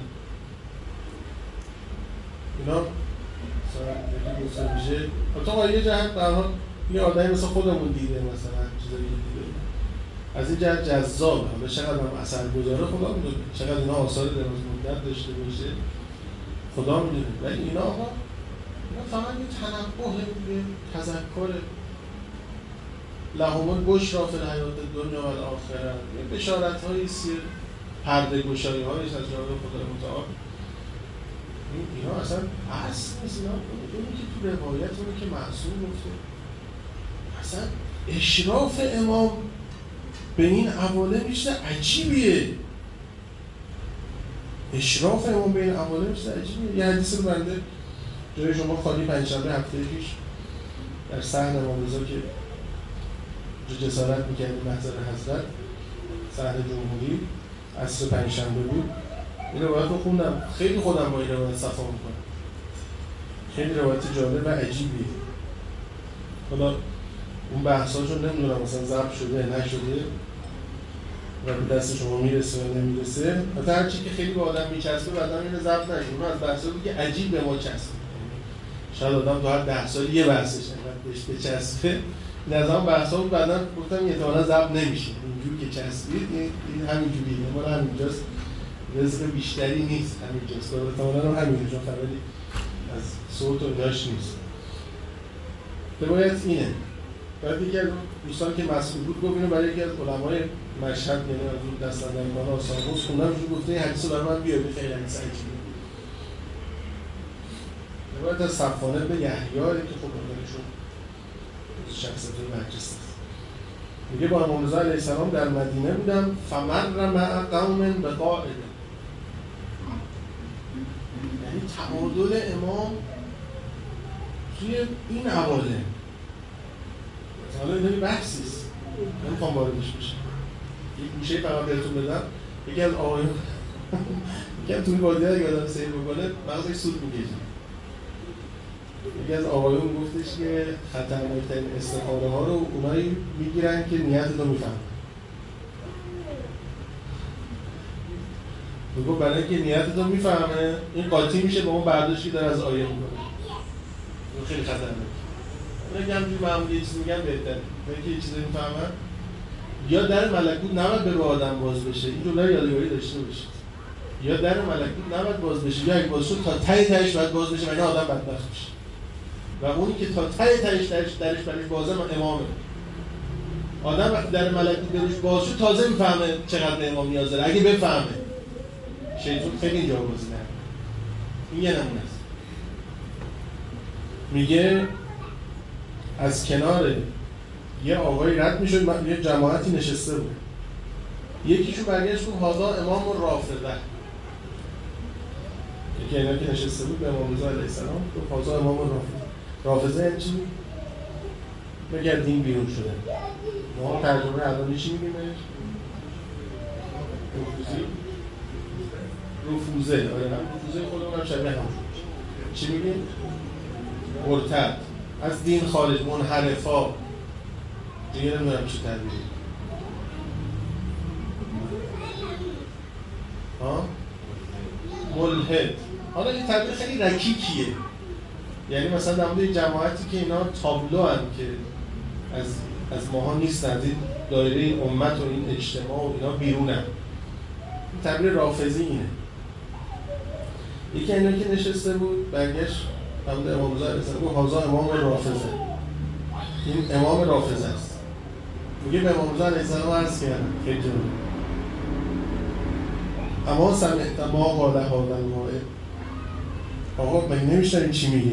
اینا مثلا میشه تا یه جهت در حال یه آدمی مثل خودمون دیده مثلا چیزایی دیده از این جهت جذابه. حالا چقدر هم اثرگذاره خدا میدونه، چقدر اینا آثار دراز مدت داشته باشه خدا میدونه. ولی اینا آقا اینا فقط یه تنبه به تذکر لهم البشری فی الحیاة الدنیا و الاخره، بشارت‌های پرده گشایی‌هایش از جانب خدای متعال. اینا اصلا اصل نیست. اینا اونی که تو روایت اونی که معصوم گفته. اصلا اشراف امام به این عوالم میشه عجیبیه. اشراف امام به این عوالم میشه عجیبیه. یه حدیث رو بنده جای شما خالی پنجشنبه هفته پیش در صحن امام رضا که جسارت میکردیم محضر حضرت، صحن جمهوری عصر پنجشنبه بود. این روایت رو خوندم، خیلی خودم با این روایت صفا میکنم. خیلی روایت جالب و عجیبیه. حالا اون بحثاشو نمیدونم مثلا ضبط شده نشده و به دست شما میرسه و نمیرسه. حتی هرچی که خیلی به آدم میچسبه بعدا اینو ضبط نشه. اون از بحثایی که عجیب به ما چسبه. شاید آدم تو هر 10 سال یه بحثش انقدر بهش بچسبه. این از اون بحثا بود بعدا گفتم احتمالاً ضبط نمیشه. اینجوری که چسبید این همینجوریه. مال همینجاست. رزق بیشتری نیست همینجاست. احتمالاً هم همینجا خبری از صوت و ایناش نیست. روایت اینه. بعد یکی از دوستان که مسئول بود گفت اینو برای یکی از علمای مشهد یعنی از اون دست‌اندرکاران آسان‌قدس خوندم اینجور گفته این حدیث رو برای من بیاری خیلی حدیث عجیبه. روایت از صفوان بن یحیی که خب اونشون شخصیت برجسته است. میگه با امام رضا علیه السلام در مدینه بودم فمر مع قوم بقاعد. یعنی تعادل امام توی این عوالم. حالا این داری بحثیست نمیخوام واردش بشم. یک گوشه فقط بهتون بدم. یکی از آقایون یکی از توی وادی ها یادم سیر بکنه مغزش سود میکشه. یکی از آقایون گفتش که خطرناکترین استخاره ها رو اونایی میگیرن که نیت رو میفهمن. میگو برای اینکه نیت رو میفهمه این قاطی میشه به اون برداشتی داره از آیه میکنه. اون خیلی خطرناکه. اگه همجوری به هم یه چیزی میگن بهتره. اینکه یه چیزی میفهمن یا در ملکوت نباید به آدم باز بشه. این جمله یادگاری داشته باشید. یا در ملکوت نباید باز بشه یا اگه باز شد تا ته تهش باید باز بشه مگه آدم بدبخت بشه. و اونی که تا ته تهش درش برش بازه امامه. آدم وقتی در ملکوت برش باز شد تازه میفهمه چقدر به امام نیاز داره. اگه بفهمه شیطان خیلی اینجا بازی نره. این یه نمونه است. میگه از کنار یه آقایی رد میشد یه جماعتی نشسته بود. یکیشون برگشت گفت هذا امام رافضه. یکی اینا که نشسته بود به امام رضا علیه السلام گفت هذا امام رافضه. رافضه یعنی چی؟ مگر دین بیرون شده. ما ترجمه الان چی میگیم بهش؟ رفوزه. آره رفوزه خودمون هم شبیه هم چی میگیم؟ مرتد. از دین خارج، منحرفا. دیگه نمیدونم چی تعبیری. ملحد. حالا این تعبیر خیلی رکیکیه. یعنی مثلا در مورد جماعتی که اینا تابلو هن که از ماها نیستن، از این دایره این امت و این اجتماع و اینا بیرونن. این تعبیر رافضی اینه. یکی اینا که نشسته بود برگشت همون امام رضا علیه السلام گفت هذا امام رافضه. این امام رافضه است. میگه به امام رضا علیه السلام عرض کردم خیلی جالب. اما سمعت ما قال هذا الموعظ. آقا من نمیشنوید چی میگه.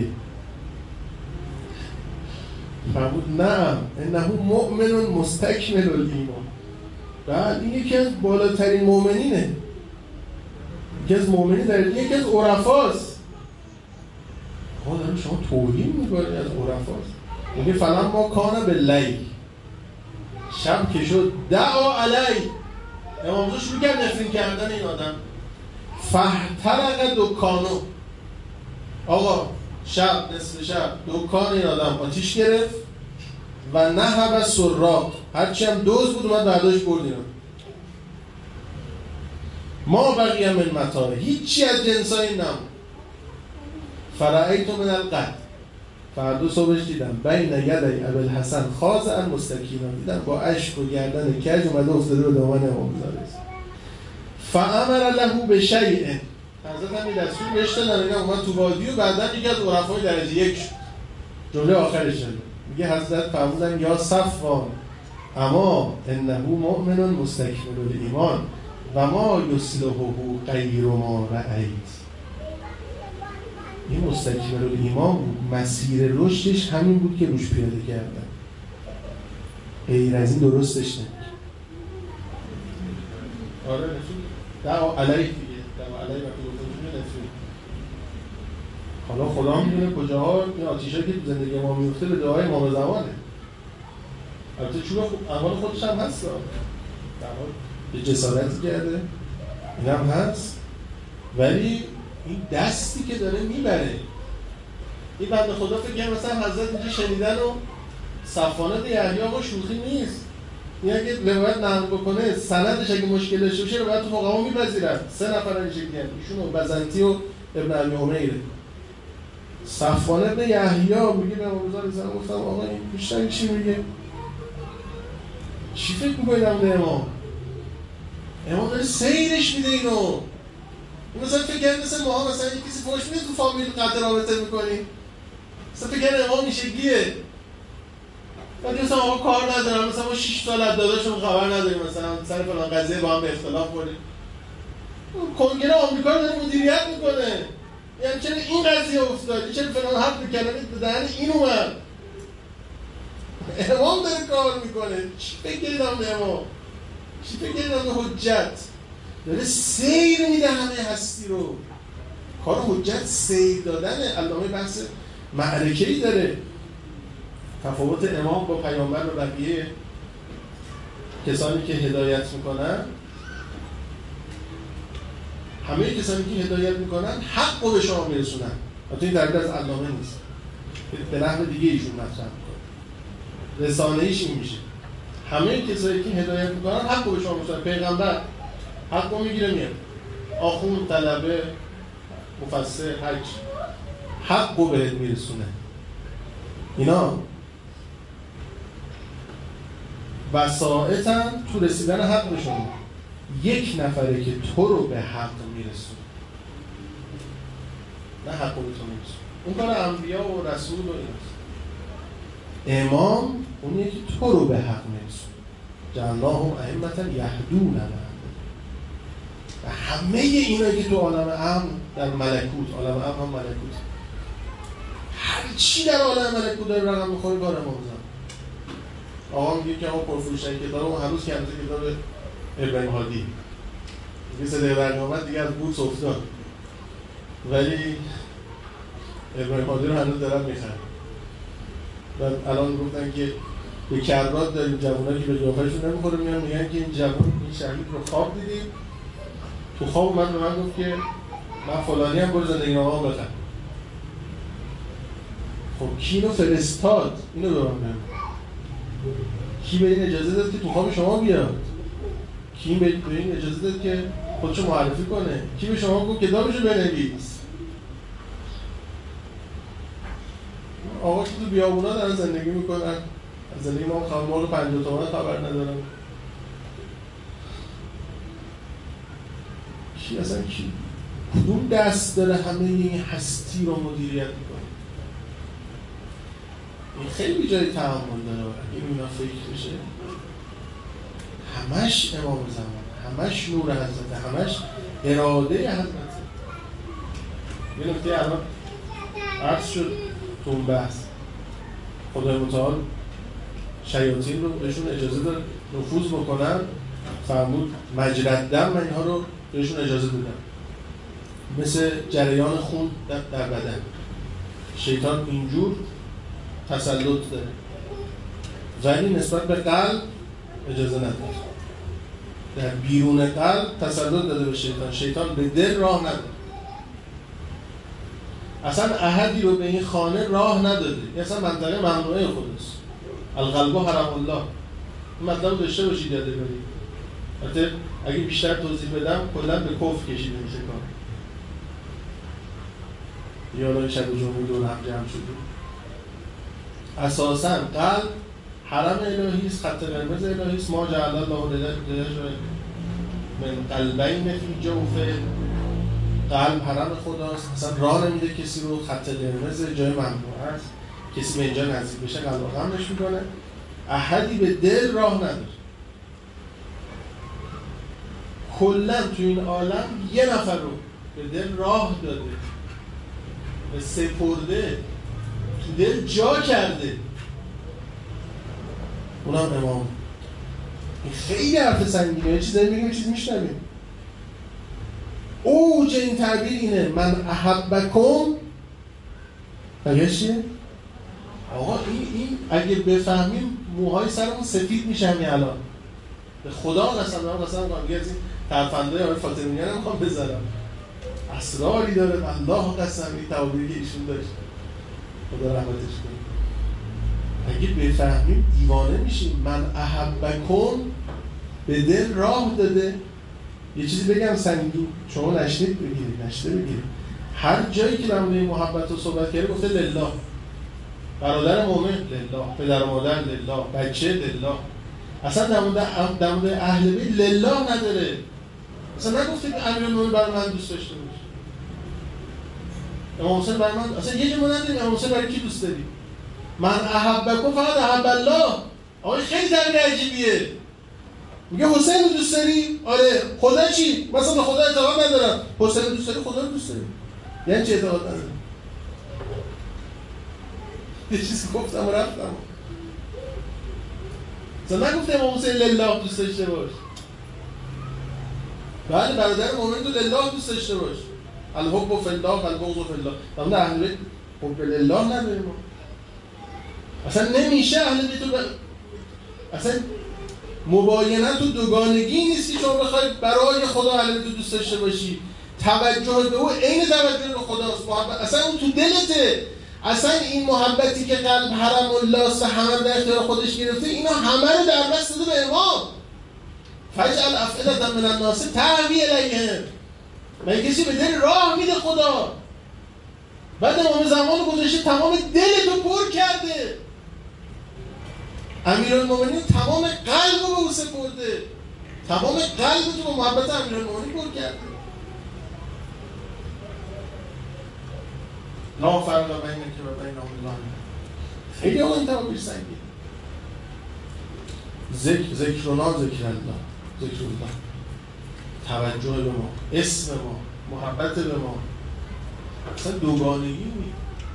فرمود نعم انه مؤمن مستکمل الایمان. بعد این یکی از بالاترین مؤمنینه. یکی از مؤمنین در یکی از عرفاست. آقا دارم شما توهین میکنید از عرفاست. میگه فلما کان باللیل. شب که شد دعا علی. امام رضا شروع کرد نفرین کردن این آدم. فاحترق دکانو. آقا شب نصف شب دکان این آدم آتیش گرفت و نهب سراق. هرچی هم دوز بود اومد برداشت برد اینا. ما بقیه من متاع. هیچی از جنسای نمون. فرأیت من القتل. فردا صبحش دیدم بین یدی ابوالحسن خاضعا مستکینا. دیدم با اشک و گردن کج اومده افتاده به دامن امام رضا. فامر له بشیء. حضرت هم دستور بهش دادن اینا اومد تو وادی و بعدن یکی از عرفای درجه یک جمله آخرش شده. میگه حضرت فرمودن یا صفوان اما انه مؤمن مستکمل الایمان و ما یصلحه غیر ما رأیت. این مستکبر الایمان بود، مسیر رشدش همین بود که روش پیاده کردن. غیر از این درستش نمیشه. آره نفید دعوا علیه دیگه، دعوا علیه وقتی گفتم نفید. حالا خدا میدونه کجاها این آتیشایی که تو زندگی ما میفته به دعای امام زمانه. البته چوب اعمال خودش هم هست، در حال یه جسارتی کرده، این هم هست، ولی این دستی که داره میبره. این بنده خدا فکر کنم مثلا حضرت اینجا شنیدن و صفوان یحیی آقا شوخی نیست. این اگه روایت نقل بکنه سندش اگه مشکل داشته باشه روایت فقها میپذیرن. 3 نفر این شکلی هستن، ایشون و بزنتی و ابن ابی عمیر. صفوان ابن یحیی میگه به امام رضا علیه السلام گفتم آقا این بیشتر چی میگه؟ چی فکر میکنید به امام؟ امام داره سیرش میده اینو. مثلا فکر کنید مثل ما مثلا یک کسی فوش میده تو فامیل قطع رابطه میکنیم. مثلا فکر کنید امام این شکلیه. ولی مثلا آقا کار ندارم، مثلا ما 6 سال از داداشون خبر نداریم، مثلا سر فلان قضیه با هم به اختلاف خوردیم. کنگره آمریکا رو داره مدیریت میکنه. یعنی چرا این قضیه افتاد؟ چرا فلان حرف میکنه به دهن این اومد؟ امام داره کار میکنه. چی فکر کردید به امام؟ چی فکر کردید به حجت؟ داره سیر میده همه هستی رو. کار حجت سیر دادنه. علامه بحث معرکه‌ای داره. تفاوت امام با پیامبر و بقیه کسانی که هدایت میکنن، همه کسانی که هدایت میکنن حق رو به شما میرسونن. البته این تعبیر از علامه نیست، به نحو دیگه ایشون مطرح میکنه، رسانه ایش این میشه. همه کسانی که هدایت میکنن حق رو به شما میرسونن. پیغمبر حق رو میگیره میاد، آخوند، طلبه، مفسر، حج حق رو بهت میرسونه. اینا وسائطن تو رسیدن حق به شما. یک نفره که تو رو به حق میرسونه، نه حق رو به تو میرسونه. اون کار انبیا و رسول و ایناست. امام اونیه که تو رو به حق میرسونه. جعلناهم ائمة یهدون بأمرنا. و همه اینایی که تو عالم امن در ملکوت، عالم امن هم ملکوت، هر چی در عالم ملکوت داره رقم میخوره کار امام زمان. آقا میگه که ما پرفروشترین کتاب اون هنوز که هنوز کتاب ابراهیم هادی دیگه صدای برمی آمد دیگه از بوتس افتاد، ولی ابراهیم هادی رو هنوز دارن میخرن. و الان گفتن که به کرات داریم جوانایی که به قیافه‌شون نمیخوره میان میگن که این جوان این شهید رو خواب دیدیم، تو خواب اومد به من گفت که من فلانی هم برو زندگی نامه‌ام بخر. خب کی اینو فرستاد؟ اینو به من بگو. کی به این اجازه داد که تو خواب شما بیاد؟ کی به این اجازه داد که خودشو معرفی کنه؟ کی به شما گفت کتابشو بنویس؟ آقا که تو بیابونا دارن زندگی میکنن، از زندگی ما خواهم رو 50 تومن خبر ندارن. کی اصلا کی؟ کدوم دست داره همه این هستی رو مدیریت میکنه؟ این خیلی جای تأمل داره. اگه اینا فکر بشه همش امام زمان، همش نور حضرت، همش اراده حضرت. یه نکته الان عرض شد تو اون بحث، خدای متعال شیاطین رو بهشون اجازه داد نفوذ بکنن، فرمود مجرد دم من اینها رو بهشون اجازه دادم، مثل جریان خون در بدن. شیطان اینجور تسلط داره ولی نسبت به قلب اجازه نداره. در بیرون قلب تسلط داده به شیطان. شیطان به دل راه نداره، اصلا احدی رو به این خانه راه نداده. این اصلا منطقه ممنوعه خودست. القلب حرم الله. این مطلب رو داشته باشید یاد بگیرید. البته اگه بیشتر توضیح بدم کلا به کفر کشیده میشه کار. یادای شب جمعه دور هم جمع شدیم. اساساً قلب حرم الهی است، خط قرمز الهی است. ما جعل الله لرجل من قلبین فی جوفه. قلب حرم خداست، اصلا راه نمیده کسی رو. خط قرمز جای ممنوع است، کسی به اینجا نزدیک بشه قلب غمش میکنه. احدی به دل راه نداره. کلا تو این عالم یه نفر رو به دل راه داده، سپرده، تو دل جا کرده. اونم امام. این خیلی حرف سنگینه. یه چیزایی میگیم، یه چیز میشنویم. اوج این تعبیر اینه: من احبکم. اگه چیه؟ آقا این اگه بفهمیم موهای سرمون سفید میشه همین الان. به خدا قسم دارم، قسم میکنم دیگه از این ترفندهای آقای فاطمیان نمیخوام بذارم. اسراری داره، الله قسم. این تعبیری که ایشون داشت، خدا رحمتش کنه. اگه بفهمیم دیوانه میشیم. من احبکم، به دل راه داده. یه چیزی بگم سنگین، شما نشنید بگیرید، نشته بگیرید. هر جایی که در مورد محبت رو صحبت کرده گفته لله. برادر مومن لله، پدر و مادر لله، بچه لله. اصلا در مورد اهل بیت لله نداره. اصلا نگفته که امیرالمومنین برای من دوست داشته باشه. امام حسین برای من اصلا یه جمله نداریم. امام حسین برای کی دوست داری؟ من احبکم فقط احب الله. آقا خیلی تعبیر عجیبیه. میگه حسین رو دوست داری؟ آره. خدا چی؟ مثلا به خدا اعتقاد ندارم. حسین رو دوست داری؟ خدا رو دوست داری. یعنی چی اعتقاد ندارم؟ یه چیزی گفتم و رفتم. مثلا نگفته امام حسین لله دوست داشته باش. بله، برادر مومن تو لله دوست داشته باش. الحب فی الله و البغض فی الله. اما اهل بیت حب لله نداریم. اصلا نمیشه اهل بیت اصلا مباینت و دوگانگی نیست که شما بخواید برای خدا اهل بیت دوست داشته باشی. توجه به او عین توجه به خداست. محبت اصلا اون تو دلته. اصلا این محبتی که قلب حرم الله است، همه در اختیار خودش گرفته، اینا همه رو در دست داده به امام. فجعل افئدة من الناس تهوی الیهم. مگه کسی به دل راه میده خدا؟ بعد امام زمان گذاشته تمام دلتو پر کرده. امیرالمومنین تمام قلب رو به او سپرده. تمام قلب تو با محبت امیرالمومنین پر کرده. لا فرق بینک و بین الله. خیلی آقا این تعبیر سنگین. ذکر الله، ذکر الله، توجه به ما، اسم ما، محبت به ما. اصلا دوگانگی می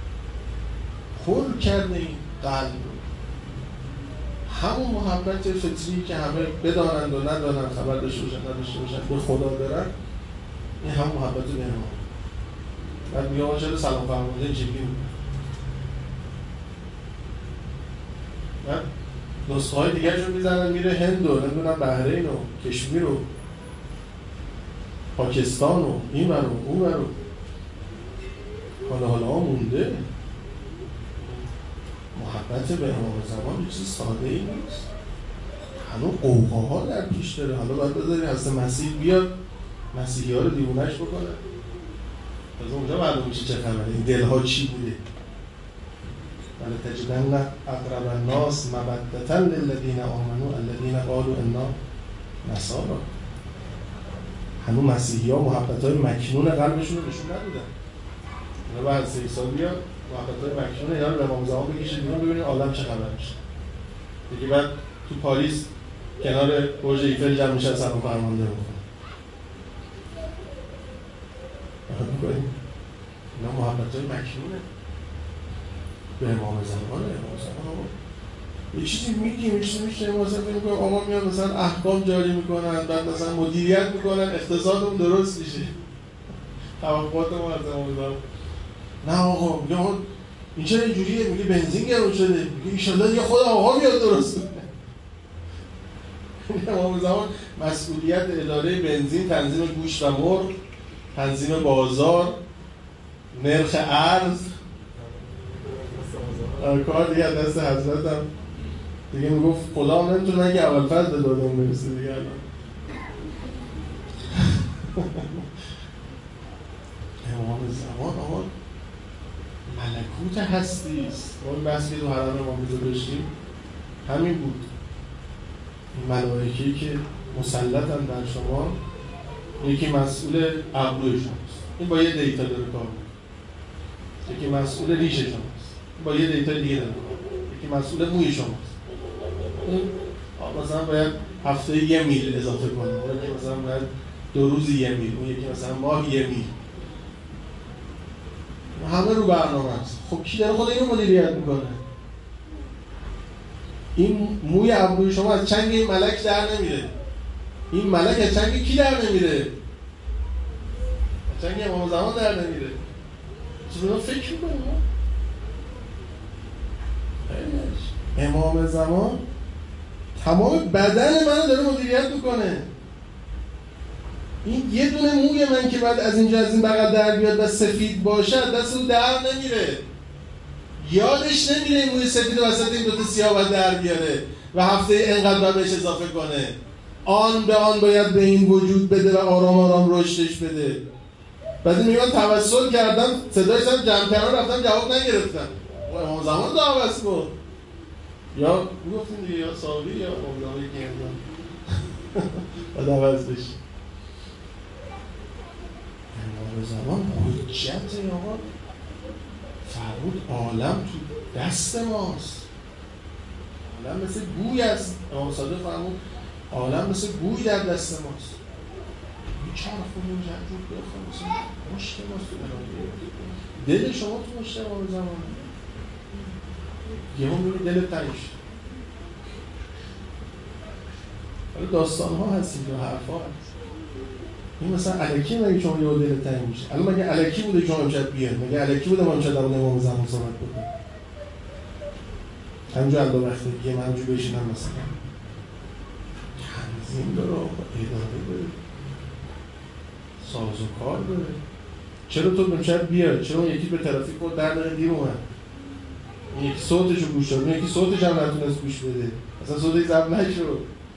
پر کرده این قلب رو. همون محبت فطری که همه بدانند و ندانند، خبر داشته باشند نداشته باشند، به خدا دارن، این هم محبت به ما. بعد میگه آقا چرا سلام فرمانده جیبی میکنه. بعد نسخه های دیگر رو میزنن میره هند و نمیدونم بحرین و کشمیر و پاکستان و این ور و اون ور و حالا مونده. محبت به امام زمان چیز ساده ای نیست. هنوز قوقاها در پیش داره. حالا باید بذاری حضرت مسیح بیاد مسیحی ها رو دیوونش بکنه. از اونجا معلوم میشه چه خبره، این دلها چی بوده. ولتجدن اقرب الناس مودة للذین آمنوا الذین قالوا انا نصارى. هنوز مسیحی ها محبت های مکنون قلبشون رو نشون ندادن. اینا بعد 3 سال بیاد محبت های مکنون اینا رو به امام زمان بکشه بیرون، ببینید عالم چه خبر میشه. دیگه بعد تو پاریس کنار برج ایفل جمع میشن سلام فرمانده میکنن. اینا محبت های مکنونه به امام زمان. یه چیزی میگیم، یه چیزی میشه مثلا میگم آقا میان مثلا احکام جاری میکنن، بعد مثلا مدیریت میکنن، اقتصادمون درست میشه. توقعات ما از امام زمان. نه آقا میگم این چرا اینجوریه؟ میگه بنزین گرون شده. میگه ان شاءالله یه خود آقا میاد درست کنه. امام زمان مسئولیت اداره بنزین، تنظیم گوشت و مرغ، تنظیم بازار، نرخ ارز، کار دیگه دست حضرت هم دیگه میگفت خدا هم نمیتونه اگه اول فضل دادم برسه دیگه. الان امام زمان آقا ملکوت هستیست. اون بحثی که تو حرم امام رضا داشتیم همین بود. این ملائکه‌ای که مسلطن در شما، یکی مسئول ابروی شماست، این با یه دیتا داره کار میکنه. یکی مسئول ریش شماست، با یه دیتا دیگه داره. یکی مسئول موی شماست، این مثلا باید هفته 1 میل اضافه کنه. یکی مثلا باید 2 روز 1 میل، اون یکی مثلا ماه 1 میل. همه رو برنامه است. خب کی داره خود اینو مدیریت میکنه؟ این موی ابروی شما از چنگ این ملک در نمیره. این ملک از چنگ کی در نمیره؟ از چنگ امام زمان در نمیره. چطور فکر میکنیم؟ امام زمان تمام بدن منو داره مدیریت میکنه. این یه دونه موی من که بعد از اینجا از این بغل در بیاد و سفید باشه دست رو در نمیره. یادش نمیره این موی سفید وسط این دوتا سیاه باید در بیاره و هفته اینقدر باید بهش اضافه کنه. آن به آن باید به این وجود بده و آرام آرام رشدش بده. بعد میگن توسل کردم صدایش هم جمع کردن رفتم جواب نگرفتم. امام زمان دعوت کن. یا گفتیم دیگه یا صاحبی یا مولانا گردن. بعد عوض بشی. امام زمان حجت آقا فرمود عالم تو دست ماست. عالم مثل گوی است. امام صادق فرمود عالم مثل گوی در دست ماست. چهار خونون جدید بخواه مثل مشت ماست تو اراده. دل شما تو مشت امام زمان یه هم میبینی دل تنگ شد. ولی داستان ها هست اینجا حرف ها هست. این مثلا الکی مگه شما یه دل تنگ میشه. الان مگه الکی بوده شما امشب بیاد؟ مگه الکی بوده ما امشب در امام زمان صحبت بکنیم؟ همینجا الان وقتی یه من همینجا بشینم مثلا تنظیم داره، اداره داره، ساز و کار داره. چرا تو امشب بیاد؟ چرا یکی به ترافیک خود در دقیقه دیر اومد؟ یکی صوتشو گوش داد، یکی صوتش هم نتونست گوش بده، اصلا صوتش ضبط نشد.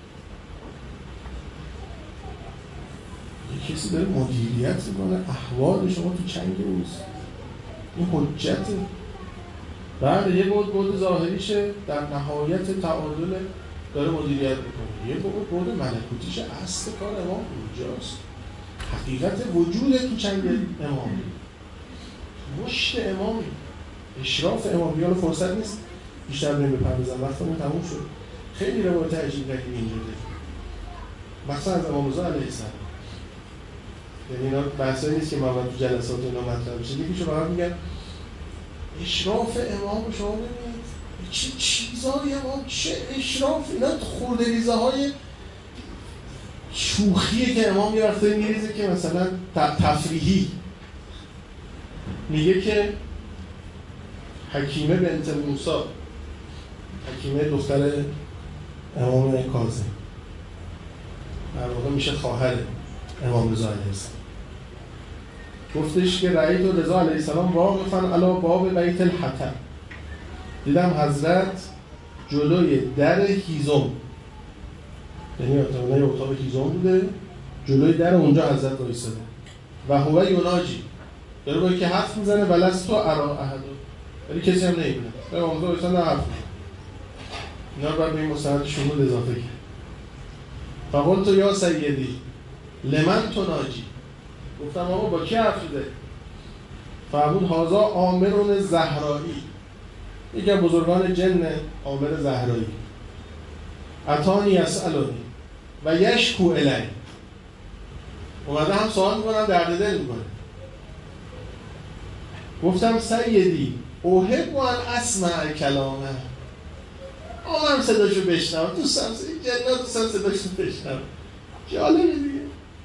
یه کسی داره مدیریت میکنه احوال شما تو چنگ اوست. این حجته. بعد یه بعد ظاهریشه در نهایت تعادل داره مدیریت میکنه. یه بعد ملکوتیش اصل کار امام اونجاست. حقیقت وجود تو چنگ امامی، مشت امامی، اشراف امامی. حالا فرصت نیست بیشتر بریم بپردازم، وقتمون تموم شد. خیلی روایت عجیب غریبی اینجا داره، مثلا از امام رضا علیه السلام. یعنی اینا بحثایی نیست که من تو جلسات اینا مطرح بشه. یکیشو برام میگن اشراف امام شما ببینید چه چیزایی امام، چه اشراف. اینا خردریزه های شوخیه که امام یه وقتایی میریزه که مثلا تفریحی. میگه که حکیمه بنت موسی، حکیمه دختر امام کاظم، در واقع میشه خواهر امام رضا علیه السلام، گفتش که رأیت رضا علیه السلام واقفا علی باب بیت الحطب، دیدم حضرت جلوی در هیزم، یعنی اتاق هیزم بوده، جلوی در اونجا حضرت وایساده و هو یوناجی، داره با که حرف میزنه ولستو ارا احد، ولی کسی هم نمیبینه. امام رضا وایساده حرف میزنه. اینا رو باید به این مستند شمول اضافه کرد. فقلت یا سیدی لمن تناجی، گفتم آقا با کی حرف شده؟ فرمود هازا عامر زهرایی، یکی از بزرگان جن عامر زهرایی، اتانی یسألونی و یشکو الی، اومده هم سوال میکنم درد دل میکنه. گفتم سیدی اوهب ان اسمع کلامه، من صداشو بشنم، دوستم این جنات دوستم صداشو بشنم. جالبه دیگه.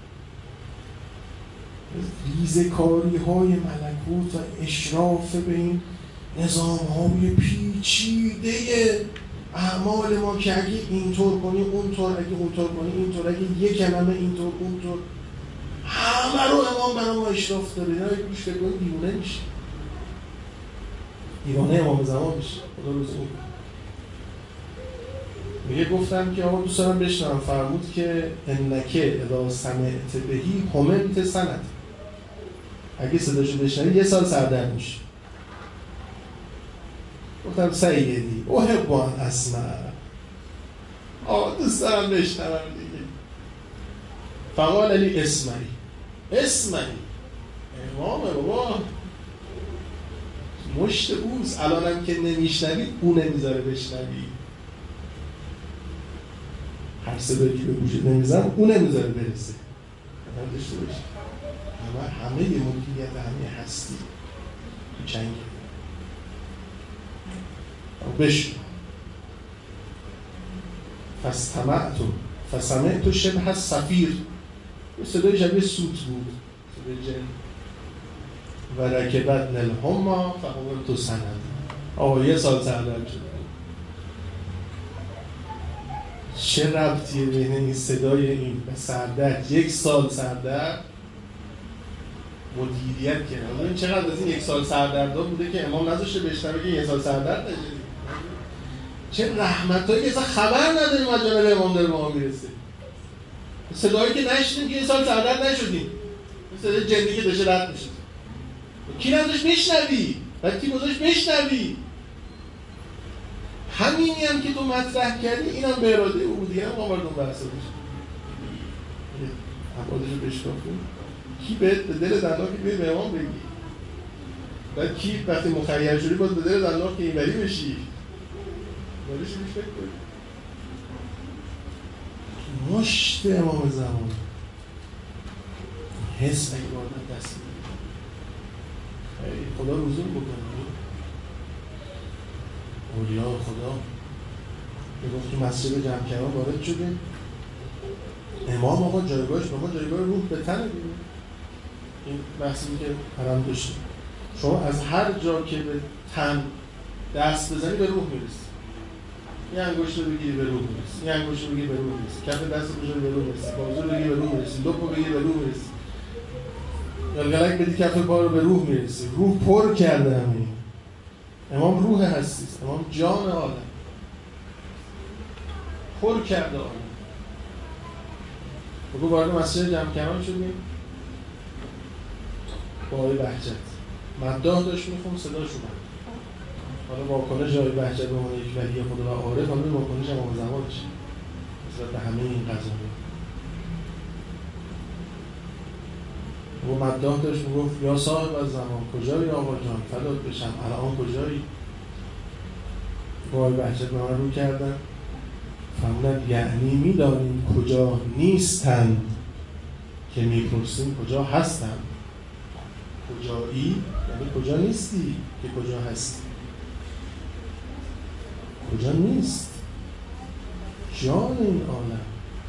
ریزکاری های ملکوت و اشراف به این نظام های پیچیده اعمال ما که اگه اینطور کنی اونطور، اگه اونطور کنی اینطور، اگه یک کلمه اینطور اونطور، همه رو امام برای ما اشراف داره. اینا یک گوش بکنی دیوانه میشه، دیوانه امام زمان میشه. خدا روز اون میگه گفتم که آقا دوست دارم بشنوم. فرمود که انکه اذا سمعت بهی هممت سنت، اگه صداشو بشنوی یه سال سردرد میشه. گفتم سیدی احب ان اسمع، دوست دارم بشنوم دیگه. فقال علی اسمعی، اسمعی امامه بابا، مشت اوست. الانم که نمیشنوی اون نمیذاره بشنوی، هر صدایی که به گوشت نمیزن اون نمیذاره برسه. همه داشته باشه، همه ممکنیت همه هستی چنگه بشو. فسمعت شبه الصفیر، صدای شبیه سوت بود، صدای جن. و رکبتن الحما فقمت سند. یه سال سردرد شد. چه ربطیه بین این صدای این و سردرد؟ 1 سال سردرد مدیریت کنه. این چقدر از این 1 سال سردردا بوده که امام نذاشته بشنوه که 1 سال سردرد نشه. چه رحمتایی که اصلا خبر نداریم از جانب امام داره به ما میرسه. صدایی که نشنیم که 1 سال سردرد نشدیم. صدای جنی که داشته رد میشه. کی نذاشت بشنوی؟ بعد کی گذاشت بشنوی؟ همینی هم که تو مطرح کردی اینم به اراده او بود دیگه. هم وارد اون بحث بشه. عبادشو بشکافیم. کی به دل زندان که به امام بگی؟ بعد کی وقتی مخیر شدی باز به دل زندان که اینوری بشی؟ باید شدیش فکر کنی. مشت امام زمان حس اگه باید دست میده. خدا روزون بکنه. اولیاء خدا میگفت که مسجد جمکران وارد شدیم، امام آقا جایگاهش به ما جایگاه روح به تنه دیگه. این بحثی که حرم داشتیم، شما از هر جا که به تن دست بزنی به روح میرسی. یه انگشت رو بگیری به روح میرسی، یه انگشت رو بگیری به روح میرسی، کف دست رو بگیری به روح میرسی، بازو رو بگیری به روح میرسی، لپ رو بگیری به روح میرسی، گلگلک بدی کف پا رو به روح میرسی. روح پر کرده همین. امام روح هستیست، امام جان عالم پر کرده عالم. بگو وارد مسجد جمکران شدیم با آقای بهجت مداح داشت میخون، صداش اومد. حالا واکنش آقای بهجت به عنوان یک ولی خدا و عارف، حالا واکنش امام زمان بشه نسبت به همه این قضایا. و مداح داشت میگفت یا صاحب از زمان کجایی آقا جان، فدات بشم، الان کجایی؟ آقای بهجت به من رو کردن فهموندن یعنی میدانیم کجا نیستند که میپرسیم کجا هستند. کجایی یعنی کجا نیستی که کجا هستی. کجا نیست جان این عالم.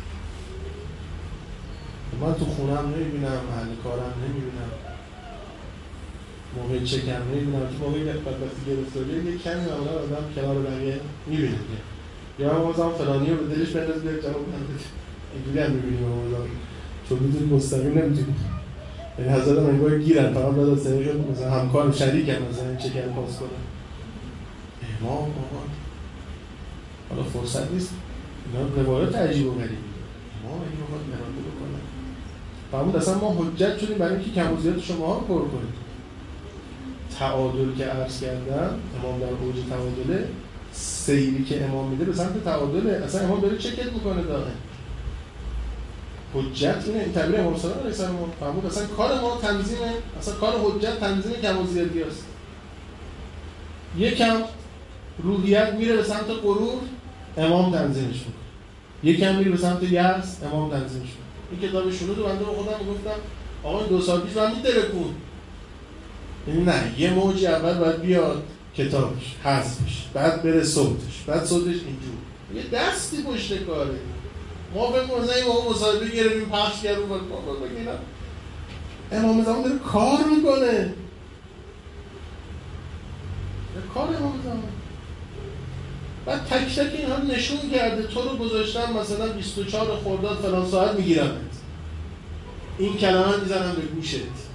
من تو خونم نمیبینم، محل کارم نمیبینم، موقع چکم نمیبینم. تو موقع بدبختی گرفتاری یه کمی معمولا آدم کنار بقیه میبینه یا هم مثلا فلانی رو به دلش بنداز بیاد جواب بده. اینجوری هم میبینیم معمولا، چون میتونید مستقیم نمیتونید. یعنی حضرت هم انگار گیرن، فقط باید از طریق مثلا همکار شریکم مثلا چکر پاس کنن. امام آقا حالا فرصت نیست اینا روایات عجیب و غریبی امام این رو باید اراده بکنن. فرمود اصلا ما حجت شدیم برای اینکه کم و زیاد شما رو پر کنید. تعادل که عرض کردم، امام در اوج تعادله، سیری که امام میده به سمت تعادله. اصلا امام داره چکت میکنه داره. حجت اینه، این تعبیر امام صادق علیه السلام فرمود اصلا کار ما تنظیمه، اصلا کار حجت تنظیم کم و زیادی است. یکم روحیت میره به سمت غرور، امام تنظیمش میکنه. یکم میره به سمت یأس، امام تنظیمش میکنه. این کتاب شنود رو بنده به خودم گفتم آقا این 2 سال پیش من میترکون. یعنی نه، یه موجی اول باید بیاد کتابش، حذفش، بعد بره صوتش، بعد صوتش اینجور. یه دستی پشت کاره. ما فکر کنیم این موقع مصاحبه گرفتیم پخش کردیم بابا بگیرم. امام زمان داره کار میکنه. کار امام زمان. بعد تک تک اینها نشون کرده تو رو گذاشتم مثلا 24 خرداد فلان ساعت میگیرمت. این کلمه میزنم به گوشت.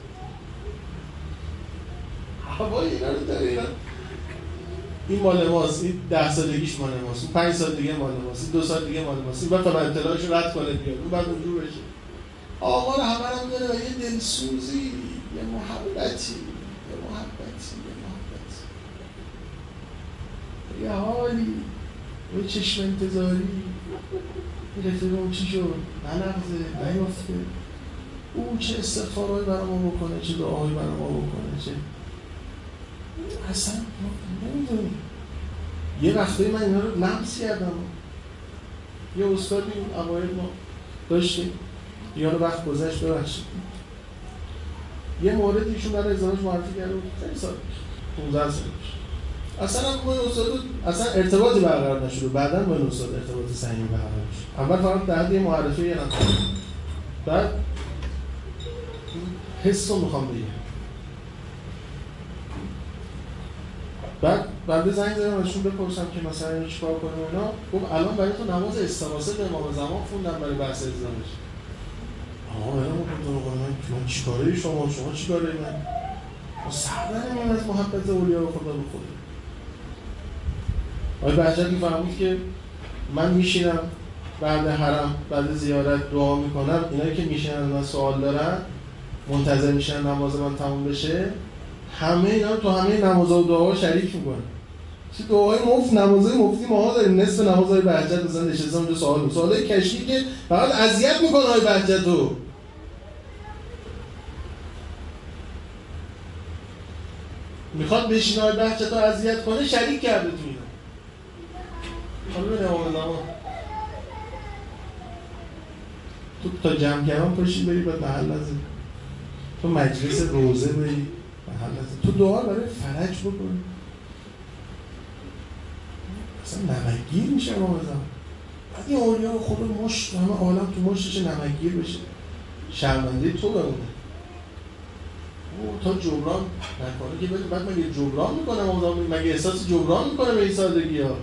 هوای اینا رو داره اینا. این مال ماست، این 10 سالگیش مال ماست، این 5 سال دیگه مال ماست، این 2 سال دیگه مال ماست. این بعد تا اطلاعش رد کنه بیاد، اون بعد اونجور بشه. آمار همه هم داره و یه دلسوزی، یه محبتی، یه حالی، یه چشم انتظاری. این رفیقم چی شد؟ نلغزه، نیافته. او چه استغفارهایی برای ما بکنه، چه دعاهایی برای ما بکنه، چه اصلا نمیدونی. یه وقتایی من اینا رو لمس کردم. یه استادی اوایل ما داشتیم، یه وقت گذشت ببخشید یه مورد ایشون برای ازدواج معرفی کرده بود خیلی سال 15 سال پیش. اصلا با این استاد اصلا ارتباطی برقرار نشد. بعداً با این استاد ارتباط صمیمی برقرار شد. اول فقط در حد یه معرفی یه نفر. بعد حسو میخوام بگم. بعد بنده زنگ زدم ازشون بپرسم که مثلا اینو چیکار کنیم اونا. گفت الان برای تو نماز استغاثه به امام زمان خوندم برای بحث ازدواج. الان من چیکاره شما چیکاره من؟ ما سردن از محبت اولیاء و خدا به خدا. آقای بهجت میفهمید که من میشینم بعد حرم بعد زیارت دعا میکنم، اینایی که میشینن من سوال دارن منتظر میشن نماز من تموم بشه، همه اینا تو همه نمازها و دعاها شریک میکنن. چه دعای مفت نمازهای مفتی ما داریم، نصف نمازهای بهجت مثلا نشسته اونجا سوالای کشکی که فقط اذیت میکنه آقای بهجتو. میخواد بشینه آقای بهجتو اذیت کنه، شریک کرده تو اینا. حالا به امام زمان تو تا جمع کردن پاشی بری باید محل لازم، تو مجلس روزه بری محل لازم، تو دعا برای فرج بکن. اصلا نمکگیر میشه امام زمان. بعد این اولیاء خود مشت همه عالم تو مشتش نمکگیر بشه، شرمنده تو بمونه. او تا جبران نکنه که بعد مگه جبران میکنه امام زمان؟ مگه احساس جبران میکنه به این سادگی ها؟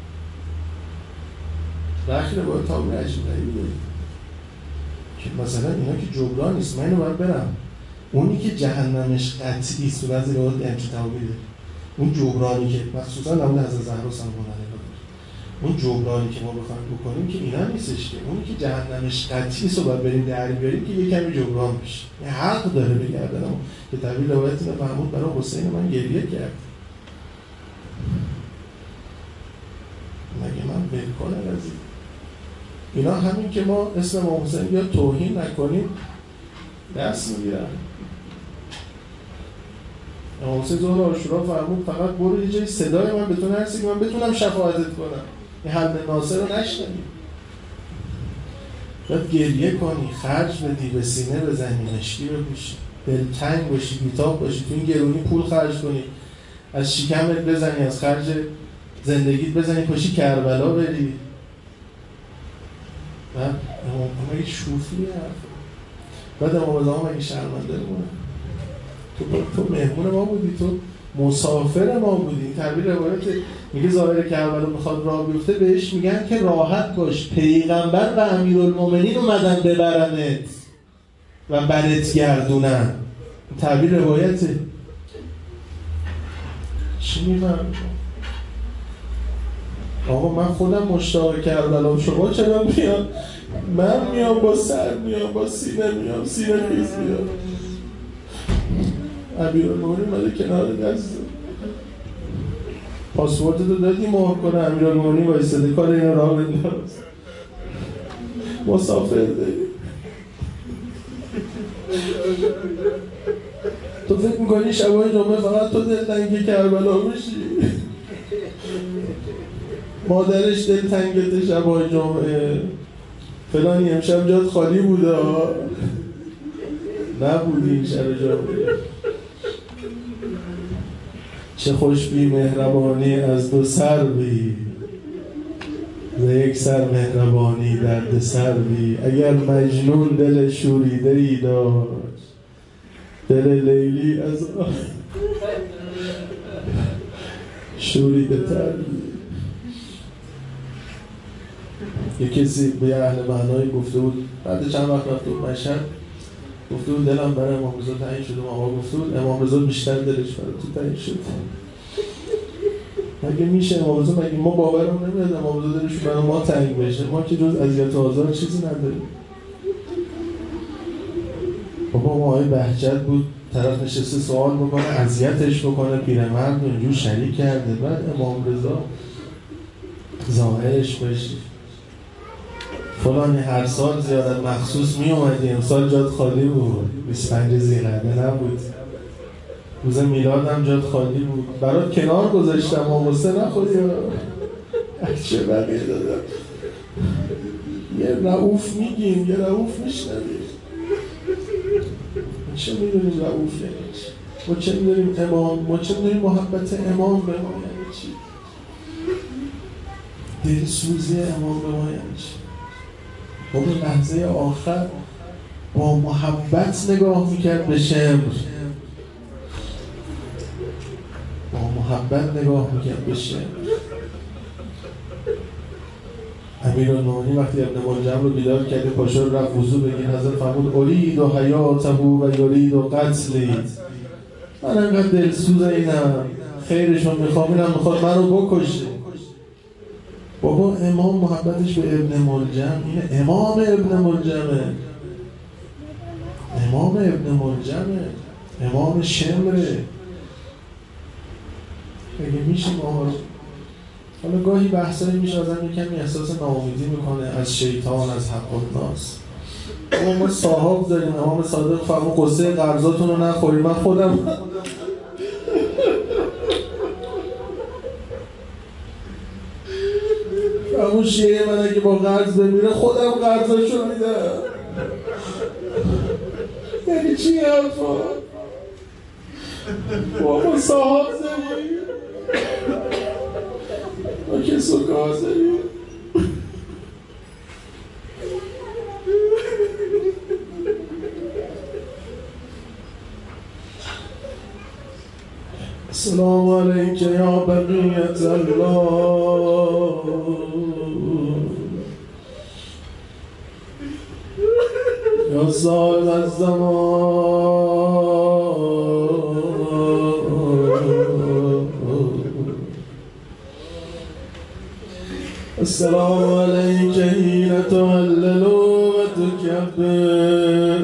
داخل باید تا به عجیب نهیده که مثلا اینا که جبران نیست، من اینو باید برم اونی که جهنمش قطعی است و بعضی روایت همچین تعبیره، اون جبرانی که مخصوصا نمونه حضرت زهرا سلام الله علیها اون جبرانی که ما بخوایم بکنیم که اینا نیستش، که اونی که جهنمش قطعی است و باید بریم در بیاریم که یه کمی جبران بشه. یه حق داره بگردن که تعبیر روایت فرمود برای حسین من گریه کرد. مگه من بکنه رزید اینا همین که ما اسم امام حسین یا توهین نکنیم دست میگیرن. امام حسین ظهر عاشورا فرمود فقط برو یه جایی صدای من بتونه نرسه که من بتونم شفاعتت کنم، این حد ناصر رو نشنوی. باید گریه کنی، خرج بدی، به سینه بزنی، مشکی بپوشی، دلتنگ باشی، بیتاب باشی، تو این گرونی پول خرج کنی، از شکمت بزنی، از خرج زندگیت بزنی پاشی کربلا بری. بعد امام یه شوخیه حرفه. بعد امام زمان مگه شرمنده مونه؟ تو مهمون ما بودی، تو مسافر ما بودی. تعبیر روایت میگه ظاهر کربلا میخواد راه بیفته بهش میگن که راحت باش، پیغمبر و امیرالمومنین اومدن ببرنت و برت گردونن. تعبیر روایته. چی میفهم؟ آقا من خودم مشتاق کربلام، شما چرا میاد؟ من میام با سر میام، با سینه میام، سینه خیز میام. امیرالمومنین اومده کنار دست پاسپورت رو دادی مهر کنه، امیرالمومنین وایساده کار اینا راه بنداز، مسافر داری. تو فکر میکنی شبای جمعه فقط تو دلتنگ کربلا میشی؟ مادرش دلتنگت شبای جمعه فلانی امشب جات خالی بوده نبودی این شب جمعه. چه خوش بی مهربانی از دو سر بی، ز یک سر مهربانی درد سر بی. اگر مجنون دل شوریده ای داشت، دل لیلی از شوریده تر بی. یه کسی به اهل معنایی گفته بود بعد چند وقت رفته بود مشهد، گفته بود دلم برای امام رضا تعیین شده. آقا گفته بود امام رضا بیشتر دلش برای تو تعیین شده. مگه میشه امام رضا، مگه ما باورم نمیاد امام رضا دلش برای ما تعیین بشه؟ ما که جز اذیت و آزار چیزی نداریم. بابا ما آقای بهجت بود طرف نشسته سوال بکنه، اذیتش بکنه، پیرمرد اونجور شریک کرده. بعد امام رضا ظاهرش بشه فلانی هر سال زیادت مخصوص می اومدی، امسال جات خالی بود، 25 ذی‌قعده نبود، روز میلادم جات خالی بود، برات کنار گذاشتم آموزه نخوری چه بقیه دادم. یه رعوف میگیم، یه رعوف میشنویم. چه میدونیم رؤوف یعنی چی؟ ما چه میدونیم امام؟ ما چه میدونیم محبت امام به ما یعنی چی؟ دلسوزی امام به ما یعنی چی؟ ما به لحظه آخر با محبت نگاه میکرد به شمر، با محبت نگاه میکرد به شمر. امیرالمومنین وقتی ابن ملجم رو بیدار کرده پاشا رو رفت وضو بگیر، حضرت فرمود ارید و حیاته و یرید و قتلی. من انقدر دلسوز اینم، خیرشون میخوام، اینم میخواد من رو بکشه. بابا امام محبتش به ابن ملجم اینه، امام ابن ملجمه، امام ابن ملجمه، امام شمره. اگه میشه ما حالا گاهی بحثایی میشه آدم کمی احساس ناامیدی میکنه از شیطان، از حق الناس. ما صاحب داریم، امام صادق فرمود قصه قرضاتون رو نخوریم. من خودم همون شیعه من اگه با قرض بمیره خودم قرضاشو میدم. یعنی چی حرفا؟ بابا صاحب داریم، ما که سکاز داریم. السلام علیک یا بقیت الله یا صاحب الزمان. السلام علیک حین تهلل و تکبر.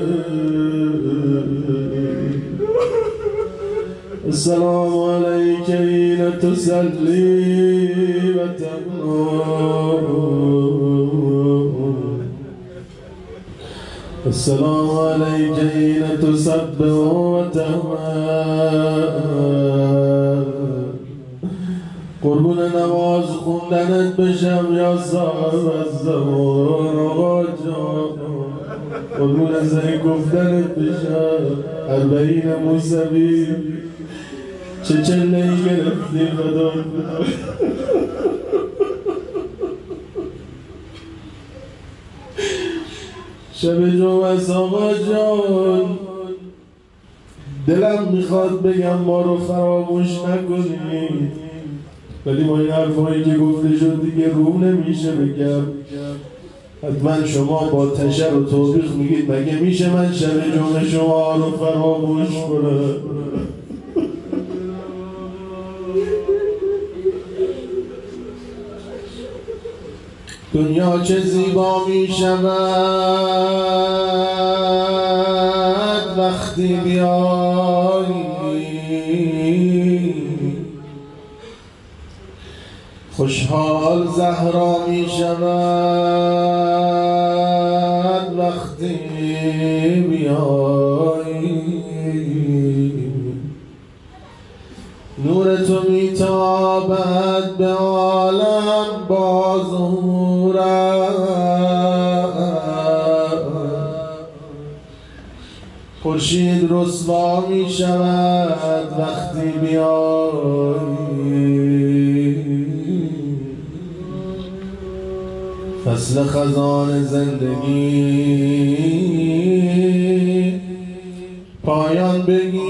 السلام علیک حین تصلی و تقنع. السلام علیک حین تسبح و تحمد. قربون نماز خوندنت بشم یا صاحب الزمان آقا جان، قربون زنی گفتنت بشم اربعین موسوی. چه چله‌ای گرفتی خدا. شب جمعه آقا جان دلم میخواد بگم ما رو فراموش نکنید، ولی ما این حرفایی که گفته شد دیگه روم نمیشه بگم. حتما شما با تشر و توبیخ میگید مگه میشه من شب جمعه شما رو فراموش کنم؟ دنیا چه زیبا می شود وقتی بیایی، خوشحال زهرا می شود وقتی بیایی. نور تو می تابد به عالم با ظهورت، خورشید رسوا می شود وقتی بیایی. فصل خزان زندگی پایان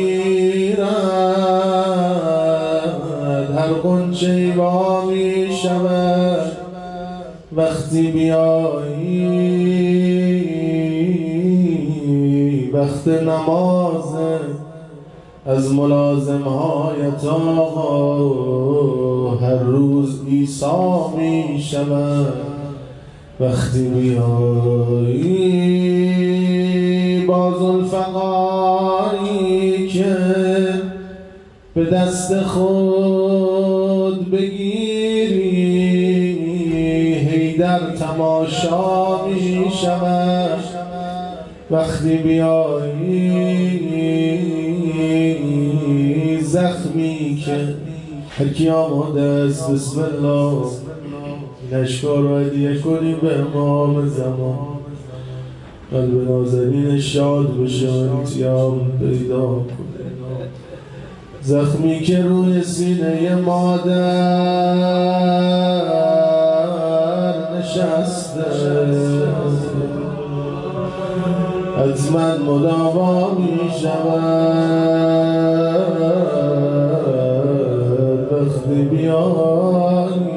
بگیرد، هر غنچه‌ای وا می شود وقتی بیایی. وقت نماز از ملازم‌هایت آقا هر روز عیسی می شود وقتی بیایی. با ذوالفقاری که به دست خود بگیری حیدر تماشا می شود وقتی بیایی. زخمی که هر کی آماده است بسم الله نشکر و هدیه کنیم به امام زمان. قلب نازنین شاد بشه التیام پیدا کنه. زخمی که روی سینه مادر نشسته حتما مداوا می شود وقتی بیایی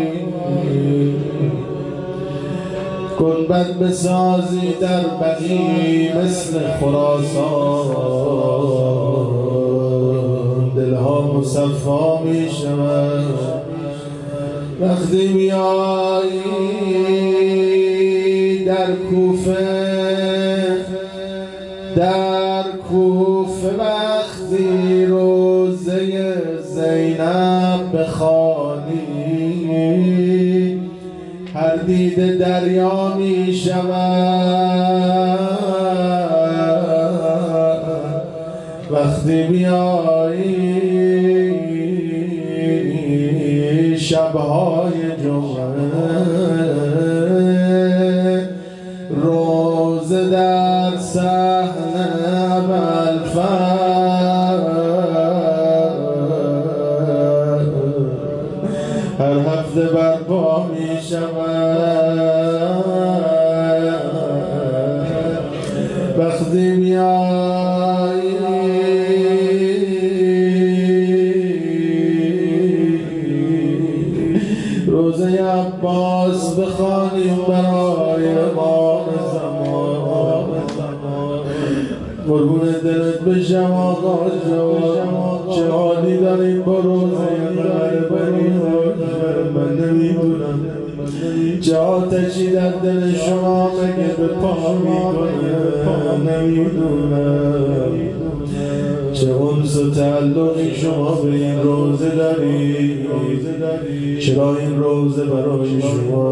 گنبد بسازی در بقی مثل خراسان دلها مصفا می شود وقتی بیایی در کوفه وقتی روزه زینب بخوانی هر دیده دریا می شود وقتی بیایی شبهای جمعه روزه در صحنه هر هفته برپا می شود وقتی میایی روزه عباس بخوانیم برای امام زمان قربون دلت بشم آقا جوان چه حالی داریم با روزه من نمیدونم چه آتشی در دل شما مگه به پا میکنه نمیدونم چه انس و تعلقی شما به این روزه داری چرا این روزه برای شما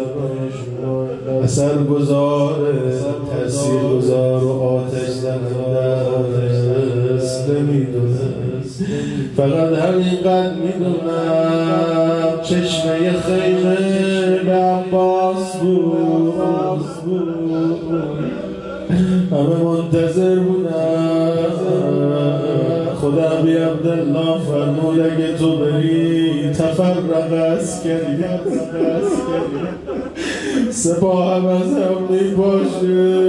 اثر گذاره تأثیر گذار و آتش زننده است نمیدونم فقط همینقدر میدونم چشمه خیمه به عباس بود همه منتظر بودن خدا ابی عبدالله فرمود اگه تو بری تفرق عسکری سپاه هم از هم میپاشه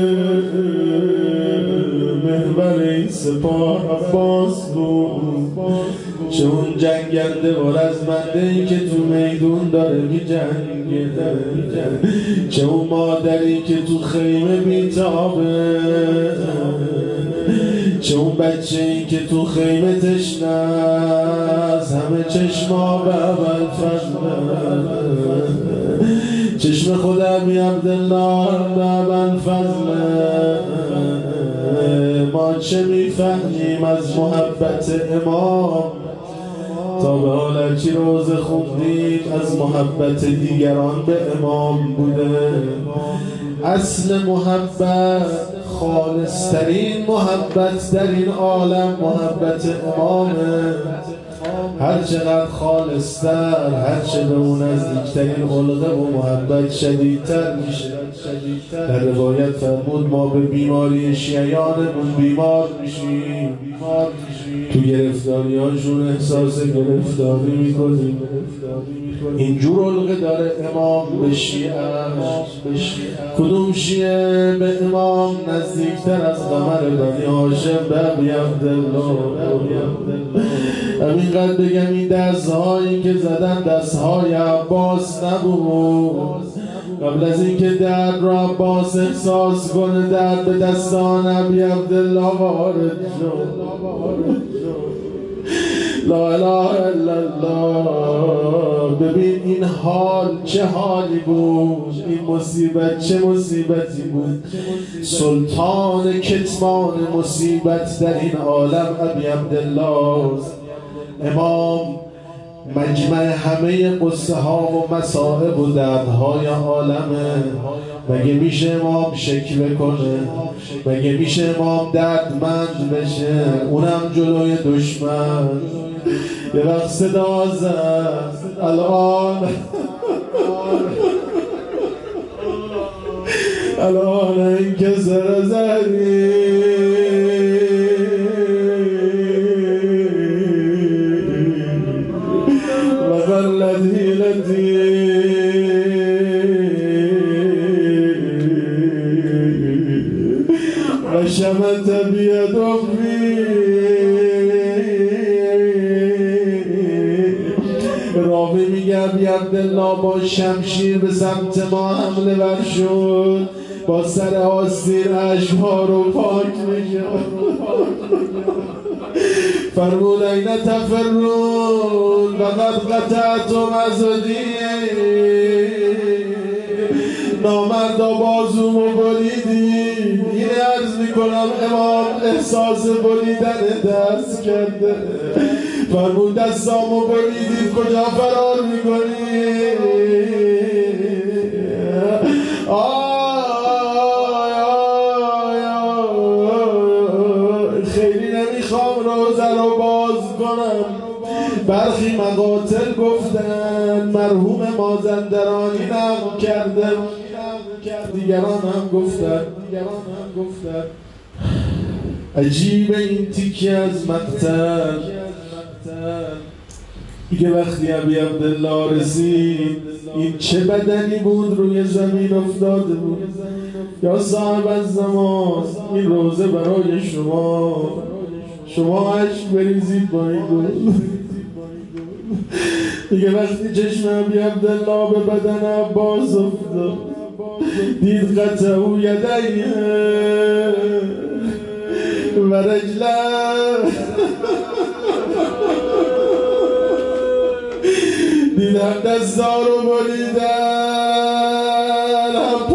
محور این سپاه عباس بود چه اون جنگنده و رزمنده ای که تو میدون داره میجنگه چه اون مادری که تو خیمه بیتابه چه اون بچه ای که تو خیمه تشنه است همه چشما به اول فضله چشم خدا بی عبدالله به اول فضله ما چه میفهمیم از محبت امام تا به حال چی روز خوندیم از محبت دیگران به امام بوده اصل محبت خالصترین محبت در این عالم محبت امامه هر چقدر خالصتر هر چه به اون نزدیکترین علقه و محبت شدیدتر میشه در روایت فرمود ما به بیماری شیعیانمون بیمار میشیم تو گرفتاریاشون احساس گرفتاری میکنیم اینجور علقه داره امام به شیعه کدوم شیعه به امام نزدیکتر از قمر بنی هاشم به ابی عبدالله همینقدر بگم این دستهایی که زدن دستهای عباس نبود قبل از اینکه درد را عباس احساس کنه درد به دستان ابی عبدالله وارد شد لا اله الا الله ببین این حال چه حالی بود این مصیبت چه مصیبتی بود سلطان کتمان مصیبت در این عالم ابی عبدالله امام مجمع همه قصه ها و مصائب و دردهای عالمه مگه میشه امام شکوه کنه مگه میشه امام دردمند بشه اونم جلوی دشمن یه وقت صدا زد الان الان انکسر ظهری و قلت حیلتی و شمت بید راوی میگه بی عبدالله با شمشیر به سمت ما حمله ور شد، با سر آستین اشک‌ها رو پاک میگه فرمود این تفرون وقد قطعتم ازدی نامردا بازومو بریدی. این عرض میکنم امام احساس بریدن دست کرده. فرمود دستامو بریدید کجا فرار میکنی؟ خیلی نمیخوام روزه رو باز کنم. برخی مقاتل گفتن مرحوم مازندرانی نقل کرده، دیگران هم گفتن عجیب این تیکه از مقتل میگه وقتی ابی عبدالله رسید این چه بدنی بود روی زمین افتاده بود. یا صاحب الزمان این روزه برای شما عشق بریزید با این روز. دیگه وقتی چشم ابی عبدالله به بدن عباس افتاد دید قطعه یدیه و رجله دیدم دستا رو بریدن، هم